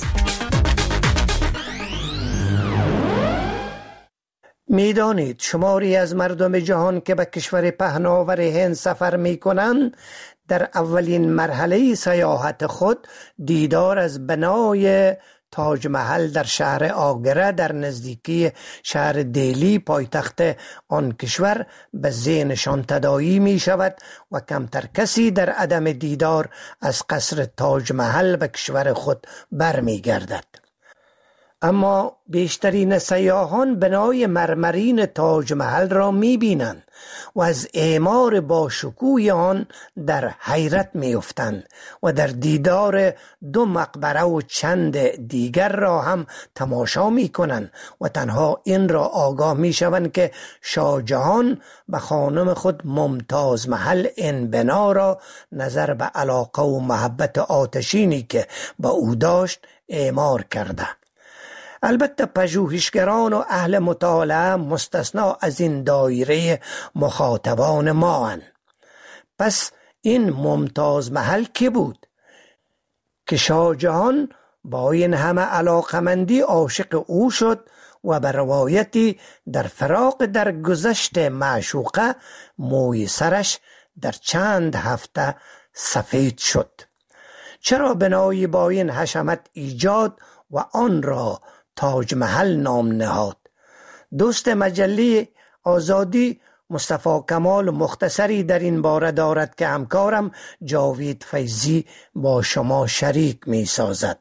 میدانید شماری از مردم جهان که به کشور پهناور هند سفر می کنند در اولین مرحله سیاحت خود دیدار از بنای تاج محل در شهر آگره در نزدیکی شهر دهلی پایتخت آن کشور به ذهنشان تداعی می شود و کمتر کسی در عدم دیدار از قصر تاج محل به کشور خود برمی گردد. اما بیشترین سیاحان بنای مرمرین تاج محل را می بینند و از اعمار باشکوه آن در حیرت می افتند و در دیدار 2 مقبره و چند دیگر را هم تماشا می کنند و تنها این را آگاه می شوند که شاه جهان به خانم خود ممتاز محل این بنا را نظر به علاقه و محبت آتشینی که به او داشت اعمار کرده. البته پژوهشگران و اهل مطالعه مستثنا از این دایره مخاطبان ما هستند. پس این ممتاز محل کی بود که شاه جهان با این همه علاقمندی عاشق او شد و به روایتی در فراق در گذشت معشوقه موی سرش در چند هفته سفید شد؟ چرا بنایی با این حشمت ایجاد و آن را تاج محل نام نهاد؟ دوست مجله آزادی مصطفی کمال مختصری در این باره دارد که همکارم جاوید فیضی با شما شریک می سازد.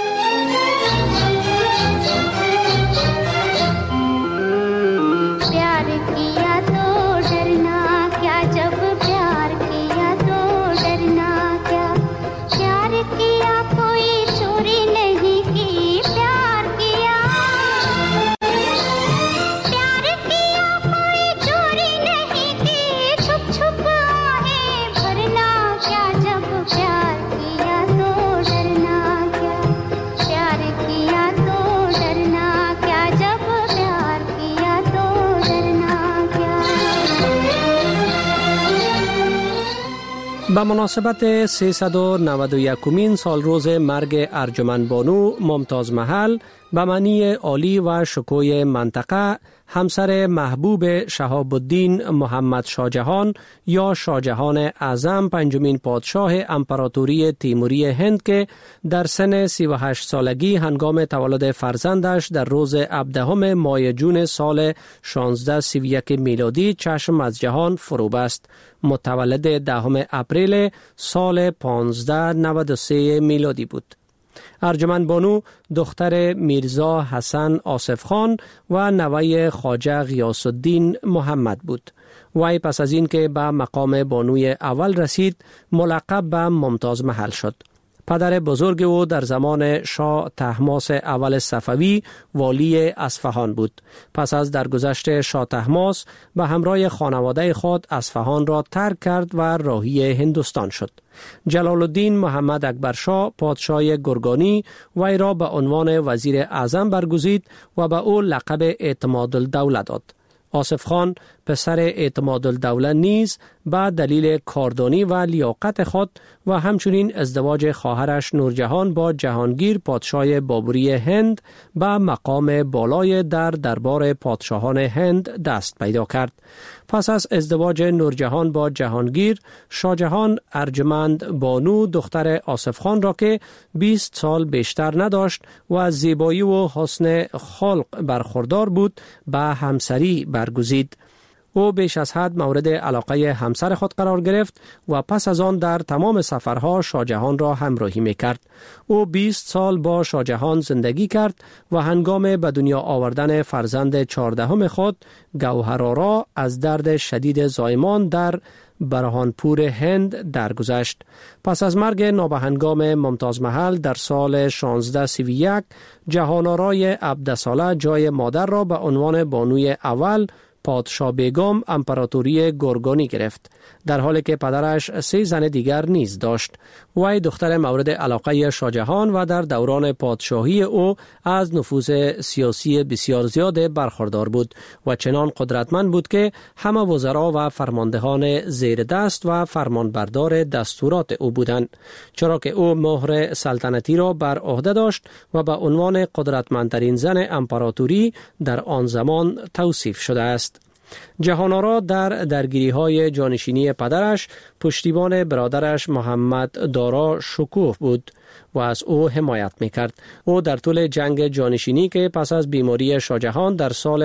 به مناسبت 391مین سال روز مرگ ارجمند بانو ممتاز محل به معنی عالی و شکوه منطقه، همسر محبوب شهاب الدین محمد شاهجهان یا شاهجهان اعظم پنجمین پادشاه امپراتوری تیموری هند که در سن 38 سالگی هنگام تولد فرزندش در روز 17 ماه جون سال 1631 میلادی چشم از جهان فرو بست، متولد 10 اپریل سال 1593 میلادی بود. ارجمند بانو دختر میرزا حسن آصف خان و نوه خواجه غیاث الدین محمد بود. وی پس از این که به مقام بانوی اول رسید ملقب به ممتاز محل شد. پدر بزرگ او در زمان شاه طهماسپ اول صفوی والی اصفهان بود. پس از درگذشت شاه طهماسپ به همراه خانواده خود اصفهان را ترک کرد و راهی هندوستان شد. جلال الدین محمد اکبر شاه پادشاه گرگانی وی را به عنوان وزیر اعظم برگزید و به او لقب اعتماد الدوله داد. آصف خان پسر اعتماد الدوله نیز به دلیل کاردانی و لیاقت خود و همچنین ازدواج خواهرش نورجهان با جهانگیر پادشاه بابری هند به مقام بالای در دربار پادشاهان هند دست پیدا کرد. پس از ازدواج نورجهان با جهانگیر، شاهجهان ارجمند بانو دختر آصف خان را که 20 سال بیشتر نداشت و زیبایی و حسن خلق برخوردار بود به همسری برگزید. او بیش از حد مورد علاقه همسر خود قرار گرفت و پس از آن در تمام سفرها شاهجهان را همراهی می‌کرد. او 20 سال با شاهجهان زندگی کرد و هنگام به دنیا آوردن فرزند 14 خود گوهرآرا از درد شدید زایمان در برهانپور هند درگذشت. پس از مرگ نابهنگام ممتاز محل در سال 1631 جهانآرای عبدالصالح جای مادر را به عنوان بانوی اول پادشاه بیگم امپراتوری گرگانی گرفت، در حالی که پدرش 3 زن دیگر نیز داشت. وی دختر مورد علاقه شاهجهان و در دوران پادشاهی او از نفوذ سیاسی بسیار زیاد برخوردار بود و چنان قدرتمند بود که همه وزرا و فرماندهان زیر دست و فرمانبردار دستورات او بودند، چرا که او مهر سلطنتی را بر عهده داشت و به عنوان قدرتمندترین زن امپراتوری در آن زمان توصیف شده است. جهانآرا در درگیری‌های جانشینی پدرش پشتیبان برادرش محمد دارا شکوه بود و از او حمایت می‌کرد. او در طول جنگ جانشینی که پس از بیماری شاهجهان در سال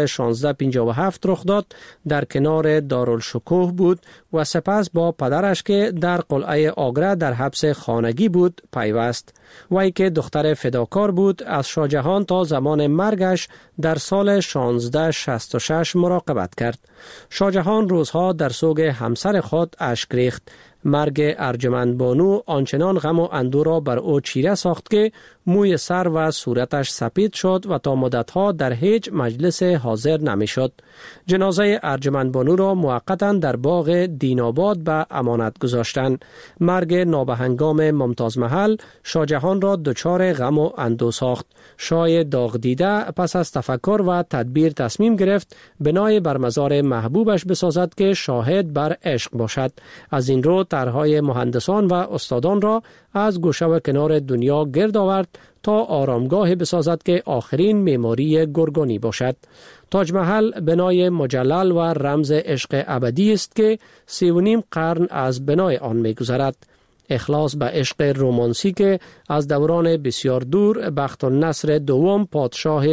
1657 رخ داد در کنار دارالشکوه بود و سپس با پدرش که در قلعه آگره در حبس خانگی بود پیوست. وی که دختر فداکار بود از شاهجهان تا زمان مرگش در سال 1666 مراقبت کرد. شاهجهان روزها در سوگ همسر خود اشک ریخت. مرگ ارجمند بانو آنچنان غم و اندوه را بر او چیره ساخت که موی سر و صورتش سپید شد و تا مدتها در هیچ مجلس حاضر نمی شد. جنازه ارجمند بانو را موقتا در باغ دیناباد به امانت گذاشتند. مرگ نابهنگام ممتاز محل شاهجهان را دچار غم و اندوه ساخت. شاه داغ دیده پس از تفکر و تدبیر تصمیم گرفت بنای بر مزار محبوبش بسازد که شاهد بر عشق باشد. از این رو طرحهای مهندسان و استادان را از گوشه و کنار دنیا گرد آورد تا آرامگاه بسازد که آخرین معماری گرگانی باشد. تاج محل بنای مجلل و رمز عشق ابدی است که 3.5 قرن از بنای آن می‌گذرد. اخلاص به عشق رومانسی که از دوران بسیار دور بخت النصر دوم پادشاه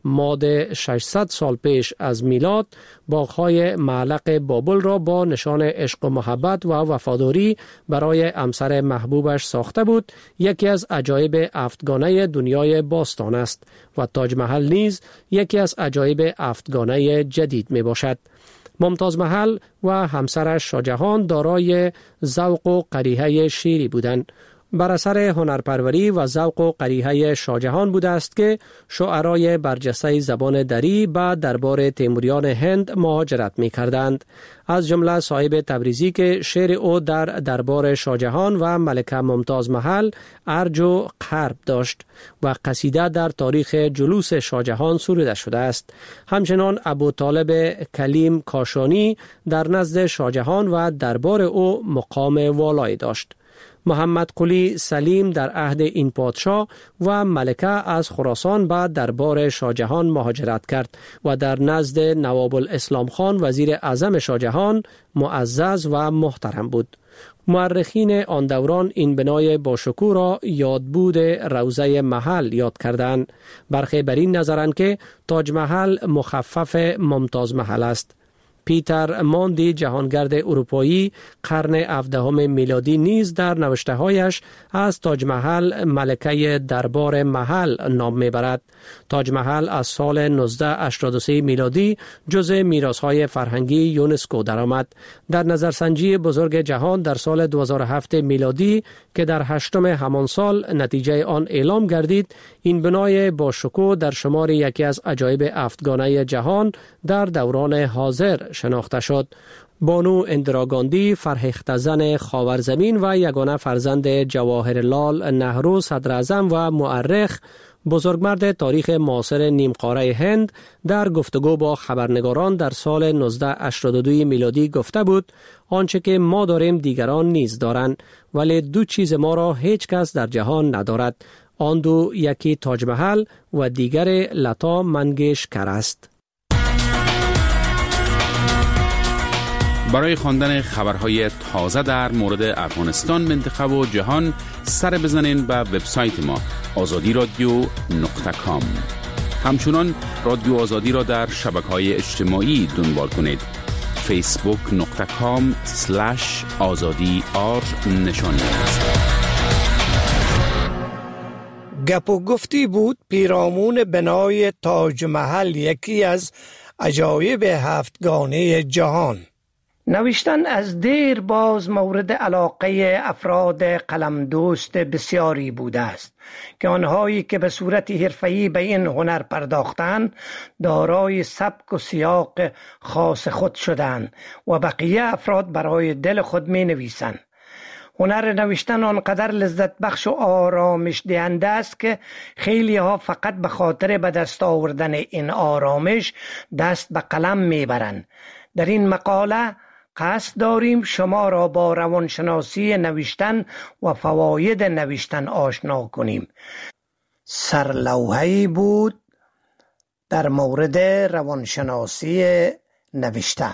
ماد 600 سال پیش از میلاد باغ‌های معلق بابل را با نشان عشق و محبت و وفاداری برای همسر محبوبش ساخته بود، یکی از عجایب 7گانه دنیای باستان است و تاج محل نیز یکی از عجایب 7گانه جدید می باشد. ممتاز محل و همسرش شاهجهان دارای ذوق و قریحه شیری بودند. بر اثر هنرپروری و ذوق و قریحه شاهجهان بوده است که شاعرای برجسته زبان دری به دربار تیموریان هند مهاجرت می کردند. از جمله صاحب تبریزی که شعر او در دربار شاهجهان و ملکه ممتاز محل ارج و قرب داشت و قصیده در تاریخ جلوس شاهجهان سروده شده است. همچنان ابوطالب کلیم کاشانی در نزد شاهجهان و دربار او مقام والایی داشت. محمد قلی سلیم در عهد این پادشاه و ملکه از خراسان به دربار شاهجهان مهاجرت کرد و در نزد نواب الاسلام خان وزیر اعظم شاهجهان معزز و محترم بود. مورخین آن دوران این بنای باشکوه را یادبود روضه محل یاد کردند. برخی بر این نظرند که تاج محل مخفف ممتاز محل است. پیتر ماندی جهانگرد اروپایی قرن 17 میلادی نیز در نوشته‌هایش از تاج محل ملکه دربار محل نام میبرد. تاج محل از سال 1983 میلادی جزء میراث‌های فرهنگی یونسکو درآمد. در نظرسنجی بزرگ جهان در سال 2007 میلادی که در 8 همان سال نتیجه آن اعلام گردید، این بنای با شکوه در شمار یکی از عجایب 7گانه جهان در دوران حاضر شناخته شد. بانو اندرا گاندی، فرهیخته زن خاورزمین و یگانه فرزند جواهرلال نهرو صدر اعظم و مورخ، بزرگمرد تاریخ معاصر نیمقاره هند، در گفتگو با خبرنگاران در سال 1982 میلادی گفته بود آنچه که ما داریم دیگران نیز دارند، ولی دو چیز ما را هیچ کس در جهان ندارد. آن دو یکی تاج محل و دیگر لتا منگیشکر است. برای خواندن خبرهای تازه در مورد افغانستان، منطقه و جهان سر بزنین به وبسایت ما azadiradio.com. همچنان رادیو آزادی را در شبکه‌های اجتماعی دنبال کنید. facebook.com/azadi_r نشانی است. گپ و گفتی بود پیرامون بنای تاج محل، یکی از عجایب 7گانه جهان. نوشتن از دیر باز مورد علاقه افراد قلمدوست بسیاری بوده است که آنهایی که به صورت حرفه‌ای به این هنر پرداختند دارای سبک و سیاق خاص خود شدند و بقیه افراد برای دل خود می نویسند. هنر نوشتن آنقدر لذت بخش و آرامش دهنده است که خیلی ها فقط به خاطر به دست آوردن این آرامش دست به قلم می برند. در این مقاله قصد داریم شما را با روانشناسی نوشتن و فواید نوشتن آشنا کنیم. سرلوحه‌ای بود در مورد روانشناسی نوشتن.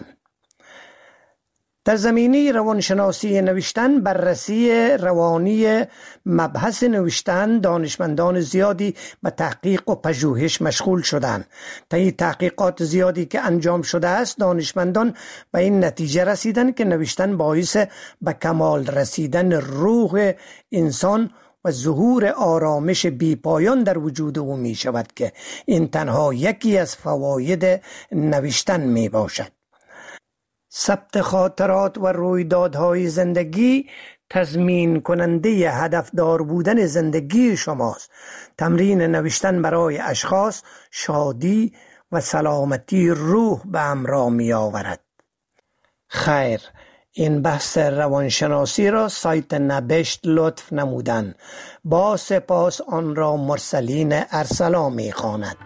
در زمینه روانشناسی نوشتن، بررسی روانی مبحث نوشتن، دانشمندان زیادی به تحقیق و پژوهش مشغول شدند. طی تحقیقات زیادی که انجام شده است، دانشمندان به این نتیجه رسیدند که نوشتن باعث به کمال رسیدن روح انسان و ظهور آرامش بیپایان در وجود او می شود که این تنها یکی از فواید نوشتن می باشد. ثبت خاطرات و رویدادهای زندگی تضمین کننده هدفدار بودن زندگی شماست. تمرین نوشتن برای اشخاص شادی و سلامتی روح به همراه می آورد. خیر، این بحث روانشناسی را سایت نبشت لطف نمودند. با سپاس آن را مرسلین ارسلا می خواند.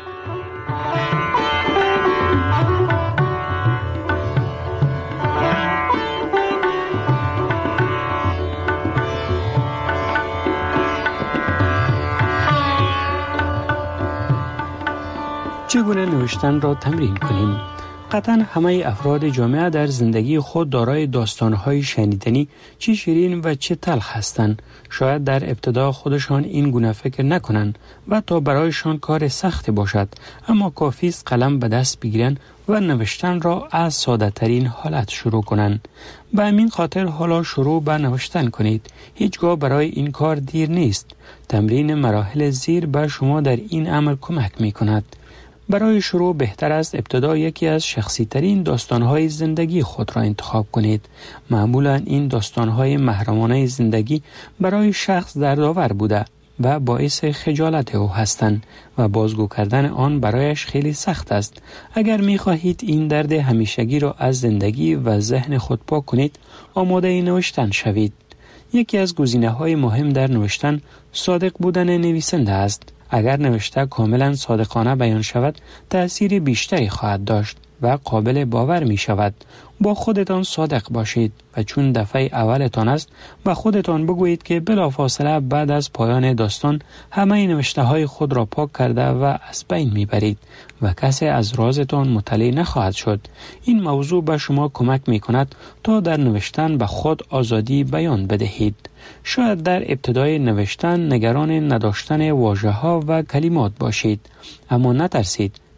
چگونه نوشتن را تمرین کنیم؟ قطعا همه افراد جامعه در زندگی خود دارای داستانهای شنیدنی چه شیرین و چه تلخ هستند. شاید در ابتدا خودشان این گونه فکر نکنند و تا برایشان کار سخت باشد، اما کافی است قلم به دست بگیرند و نوشتن را از ساده ترین حالت شروع کنند. به همین خاطر حالا شروع به نوشتن کنید. هیچگاه برای این کار دیر نیست. تمرین مراحل زیر به شما در این عمل کمک می کند. برای شروع بهتر است ابتدا یکی از شخصی ترین داستانهای زندگی خود را انتخاب کنید. معمولا این داستانهای محرمانه زندگی برای شخص دردآور بوده و باعث خجالت او هستند و بازگو کردن آن برایش خیلی سخت است. اگر می خواهید این درد همیشگی را از زندگی و ذهن خود پاک کنید، آماده نوشتن شوید. یکی از گزینه‌های مهم در نوشتن صادق بودن نویسنده است. اگر نوشته کاملا صادقانه بیان شود، تأثیر بیشتری خواهد داشت و قابل باور می شود. با خودتان صادق باشید و چون دفعه اولتان است با خودتان بگویید که بلافاصله بعد از پایان داستان همه نوشته های خود را پاک کرده و از بین می برید و کسی از رازتان مطلع نخواهد شد. این موضوع به شما کمک می کند تا در نوشتن به خود آزادی بیان بدهید. شاید در ابتدای نوشتن نگران نداشتن واژه ها و کلمات باشید، اما نترسید.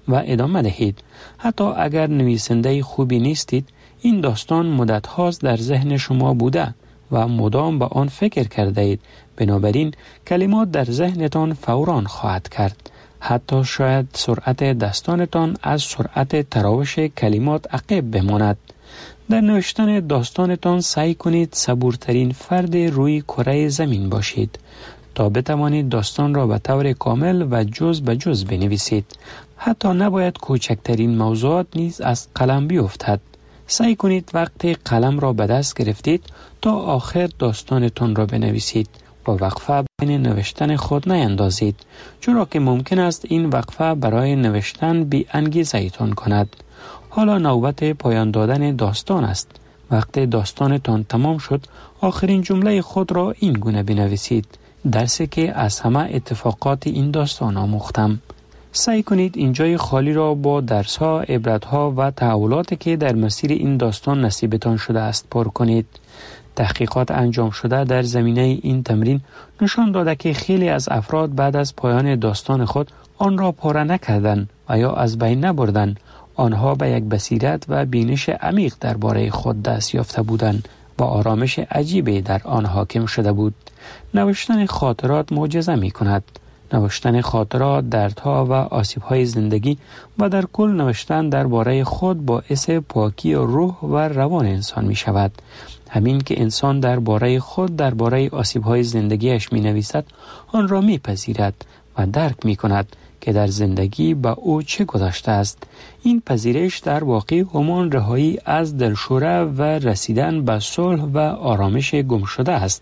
و ادامه دهید. حتی اگر نویسنده خوبی نیستید، این داستان مدت هاست در ذهن شما بوده و مدام به آن فکر کرده اید. بنابراین کلمات در ذهنتان فوراً خواهد کرد. حتی شاید سرعت دستانتان از سرعت تراوش کلمات عقب بماند. در نوشتن داستانتان سعی کنید صبورترین فرد روی کره زمین باشید تا بتوانید داستان را به طور کامل و جز به جز بنویسید. حتی نباید کوچکترین موضوعات نیز از قلم بیفتد. سعی کنید وقتی قلم را به دست گرفتید تا آخر داستانتان را بنویسید و وقفه بین نوشتن خود نیندازید، چرا که ممکن است این وقفه برای نوشتن بی انگیزه ایتان کند. حالا نوبت پایان دادن داستان است. وقتی داستانتان تمام شد، آخرین جمله خود را این گونه بنویسید: درسی که از همه اتفاقات این داستان آموختم. سعی کنید اینجای خالی را با درس‌ها، عبرت‌ها و تحولاتی که در مسیر این داستان نصیبتان شده است پر کنید. تحقیقات انجام شده در زمینه این تمرین نشان داده که خیلی از افراد بعد از پایان داستان خود آن را پاره نکردند و یا از بین نبردند. آنها به یک بصیرت و بینش عمیق درباره خود دست یافته بودند و آرامش عجیبی در آن حاکم شده بود. نوشتن خاطرات معجزه می کند. نوشتن خاطرات، دردها و آسیب‌های زندگی و در کل نوشتن درباره خود باعث پاکی روح و روان انسان می شود. همین که انسان درباره خود، درباره آسیب‌های زندگیش می نویسد، آن را می پذیرد و درک می کند که در زندگی با او چه گذشته است. این پذیرش در واقع همان رهایی از دلشوره و رسیدن به صلح و آرامش گم شده است.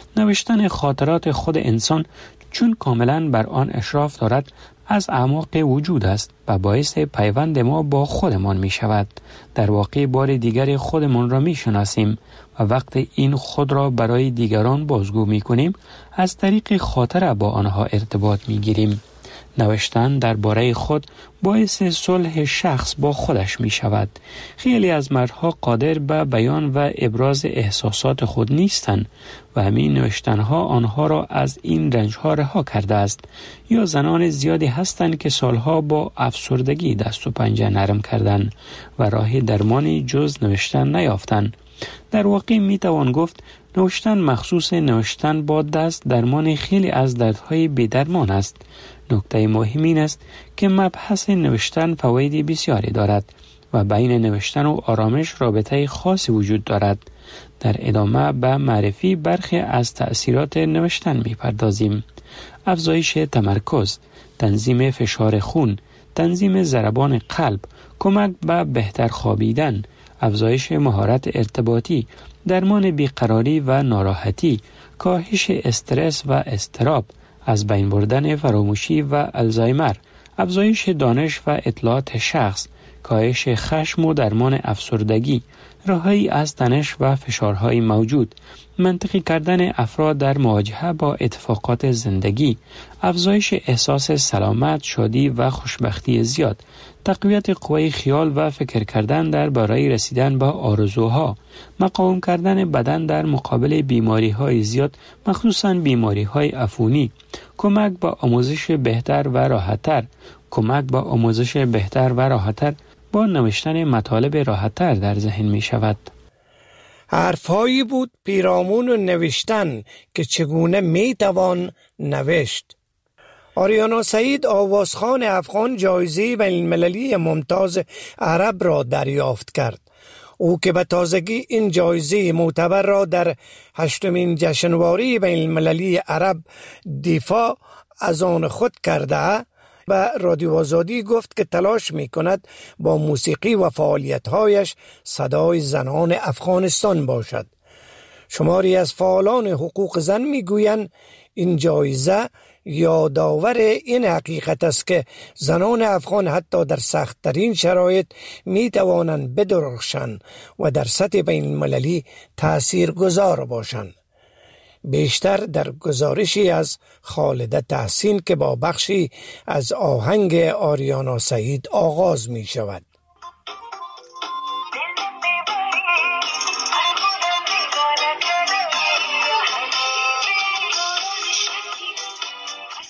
نوشتن خاطرات خود انسان چون کاملا بر آن اشراف دارد، از اعماق وجود است و باعث پیوند ما با خودمان می شود. در واقع بار دیگر خودمان را می شناسیم و وقتی این خود را برای دیگران بازگو می کنیم، از طریق خاطره با آنها ارتباط می گیریم. نوشتن درباره خود باعث صلح شخص با خودش می شود. خیلی از مردها قادر به بیان و ابراز احساسات خود نیستند و همین نوشتنها آنها را از این رنجها رها کرده است. یا زنان زیادی هستند که سالها با افسردگی دست و پنجه نرم کردند و راه درمانی جز نوشتن نیافتند. در واقع می توان گفت نوشتن مخصوص نوشتن با دست درمان خیلی از دردهای بی‌درمان است. نکته مهم این است که مبحث نوشتن فواید بسیاری دارد و بین نوشتن و آرامش رابطه خاصی وجود دارد. در ادامه به معرفی برخی از تأثیرات نوشتن می‌پردازیم. افزایش تمرکز، تنظیم فشار خون، تنظیم ضربان قلب، کمک به بهتر خوابیدن، افزایش مهارت ارتباطی، درمان بیقراری و ناراحتی، کاهش استرس و اضطراب، از بین بردن فراموشی و الزایمر، افزایش دانش و اطلاعات شخص، کاهش خشم و درمان افسردگی، رهایی از تنش و فشارهای موجود، منطقی کردن افراد در مواجهه با اتفاقات زندگی، افزایش احساس سلامت، شادی و خوشبختی زیاد، تقویت قوه خیال و فکر کردن در برای رسیدن به آرزوها، مقاوم کردن بدن در مقابل بیماری‌های زیاد، مخصوصاً بیماری‌های عفونی، کمک به آموزش بهتر و راحت‌تر با نوشتن مطالب راحت‌تر در ذهن می شود. حرفهایی بود پیرامون نوشتن که چگونه می توان نوشت. آریانا سعید آوازخوان افغان جایزه بین المللی ممتاز عرب را دریافت کرد. او که به تازگی این جایزه معتبر را در 8مین جشنواره بین المللی عرب دفاع از آن خود کرده، به رادیو آزادی گفت که تلاش می کند با موسیقی و فعالیت‌هایش صدای زنان افغانستان باشد. شماری از فعالان حقوق زن می گویند این جایزه یادآور این حقیقت است که زنان افغان حتی در سخت‌ترین شرایط می توانند بدرخشند و در سطح بین المللی تاثیرگذار باشند. بیشتر در گزارشی از خالده تحسین که با بخشی از آهنگ آریانا سعید آغاز می شود.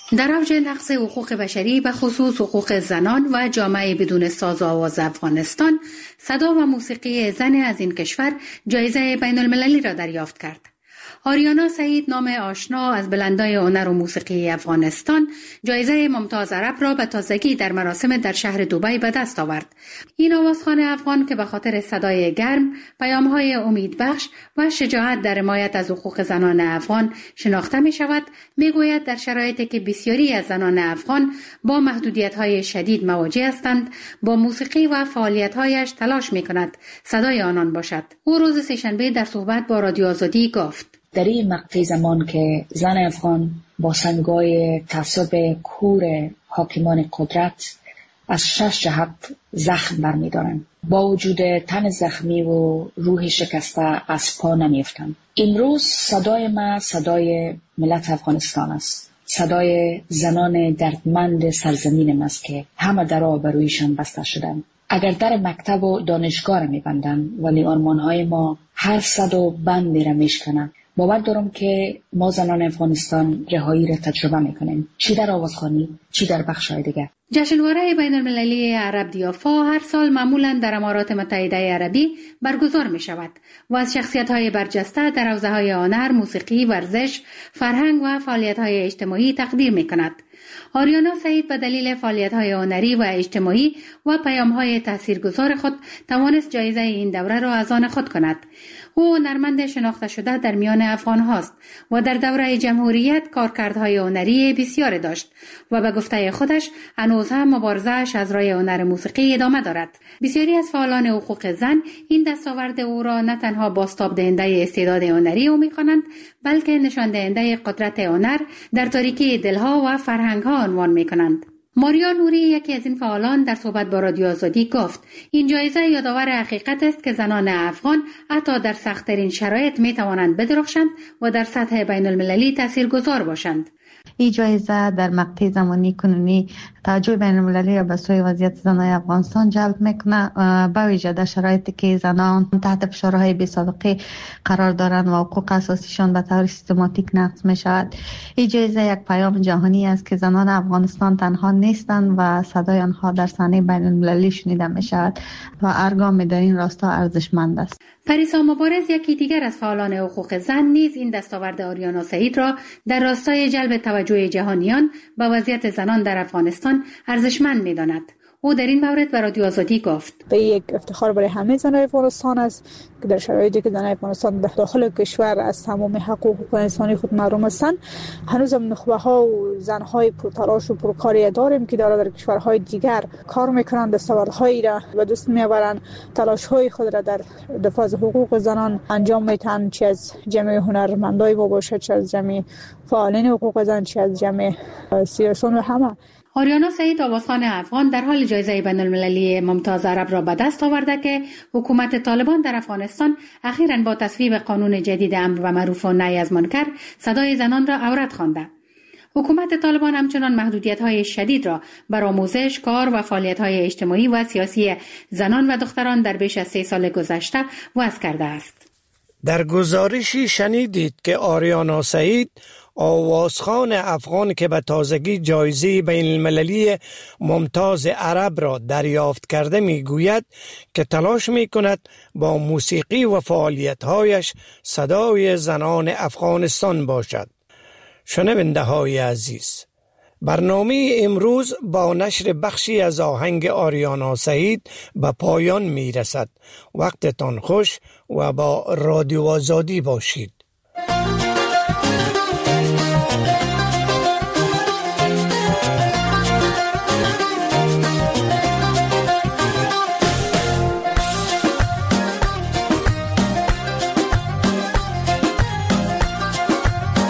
در اوج نقض حقوق بشری به خصوص حقوق زنان و جامعه بدون ساز و آواز افغانستان، صدا و موسیقی زن از این کشور جایزه بین المللی را دریافت کرد. آریانا سعید، نام آشنا از بلندای هنر و موسیقی افغانستان، جایزه ممتاز عرب را به تازگی در مراسم در شهر دبی به دست آورد. این آوازخوان افغان که به خاطر صدای گرم، پیام‌های امیدبخش و شجاعت در حمایت از حقوق زنان افغان شناخته می شود، می گوید در شرایطی که بسیاری از زنان افغان با محدودیت‌های شدید مواجه هستند، با موسیقی و فعالیت‌هایش تلاش می کند صدای آنان باشد. او روز سه‌شنبه در صحبت با رادیو آزادی گفت: در این مقطع زمان که زن افغان با سنگای تعصب کور حاکمان قدرت از 6 جهت زخم برمی‌دارند، با وجود تن زخمی و روح شکسته از پا نمی‌افتند. امروز صدای ما صدای ملت افغانستان است، صدای زنان دردمند سرزمینم است که همه درها بر رویشان بسته شدند. اگر در مکتب و دانشگاه را می‌بندند، ولی آرمان‌های ما هر صدا بندی را می‌شکنند. باور دارم که ما زنان افغانستان رهایی را تجربه میکنیم، چی در آوازخوانی، چی در بخش‌های دیگر. جشنواره بین المللی عرب دیافا هر سال معمولاً در امارات متحده عربی برگزار می شود و از شخصیت‌های برجسته در حوزه‌های هنر، موسیقی، ورزش، فرهنگ و فعالیت‌های اجتماعی تقدیر می کند. آریانا سعید به دلیل فعالیت‌های هنری و اجتماعی و پیام‌های تاثیرگذار خود توانست جایزه این دوره را از آن خود کند. او هنرمند شناخته شده در میان افغان هاست و در دوره جمهوریت کارکردهای هنری بسیار داشت و به گفته خودش هنوز هم مبارزه‌اش از راه هنر موسیقی ادامه دارد. بسیاری از فعالان حقوق زن این دستاورد او را نه تنها بازتاب دهنده استعداد هنری او می‌خوانند، بلکه نشان دهنده قدرت هنر در تاریکی دلها و فرهنگ‌ها عنوان می‌کنند. ماریا نوری، یکی از این فعالان، در صحبت با رادیو آزادی گفت: این جایزه یادآور حقیقت است که زنان افغان حتی در سخت‌ترین شرایط می‌توانند بدرخشند و در سطح بین‌المللی تاثیرگذار باشند. این جایزه در مقطع زمانی کنونی توجه بین‌المللی را به سوی وضعیت زنان افغانستان جلب میکنه، به ویژه در شرایطی که زنان تحت فشارهای بی‌سابقه قرار دارند و حقوق اساسیشان به طور سیستماتیک نقض می شود. این جایزه یک پیام جهانی است که زنان افغانستان تنها نیستند و صدای آنها در صحنه بین‌المللی شنیده می شود و هر گام در این راستا ارزشمند است. پریسا مبارز، یکی دیگر از فعالان حقوق زن، نیز این دستاورد آریانا سعید را در راستای جلب توجه جهانیان به وضعیت زنان در افغانستان ارزشمند می‌داند. او در این مورد به رادیو آزادی گفت: به یک افتخار برای همه زنان افغانستان است که در شرایطی که زنان افغانستان داخل کشور از تمام حقوق انسانی خود محروم هستند، هنوز هم نخبه‌ها و زن‌های پرتلاش و پرکاری داریم که در کشورهای دیگر کار می‌کنند، دستاوردهایی را به دست می‌آورند، تلاش‌های خود را در دفاع از حقوق زنان انجام می‌دهند، چه از جمع هنرمندای ما باشد، چه از جمع فعالین حقوق زن، چه از جمع سیاسیون و همه. آریانا سعید، آوازخوان افغان، در حال جایزه بین المللی ممتاز عرب را به دست آورده که حکومت طالبان در افغانستان اخیراً با تصویب قانون جدید امر و معروف و نهی از منکر صدای زنان را عورت خوانده. حکومت طالبان همچنان محدودیت‌های شدید را بر آموزش، کار و فعالیت‌های اجتماعی و سیاسی زنان و دختران در بیش از 3 سال گذشته وضع کرده است. در گزارشی شنیدید که آریانا سعید، آوازخوان افغان که به تازگی جایزه بین المللی ممتاز عرب را دریافت کرده، میگوید که تلاش میکند با موسیقی و فعالیت‌هایش صدای زنان افغانستان باشد. شنونده های عزیز، برنامه امروز با نشر بخشی از آهنگ آریانا سعید به پایان میرسد. وقتتان خوش و با رادیو آزادی باشید.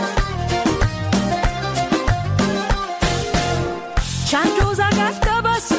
چند روز گفته بس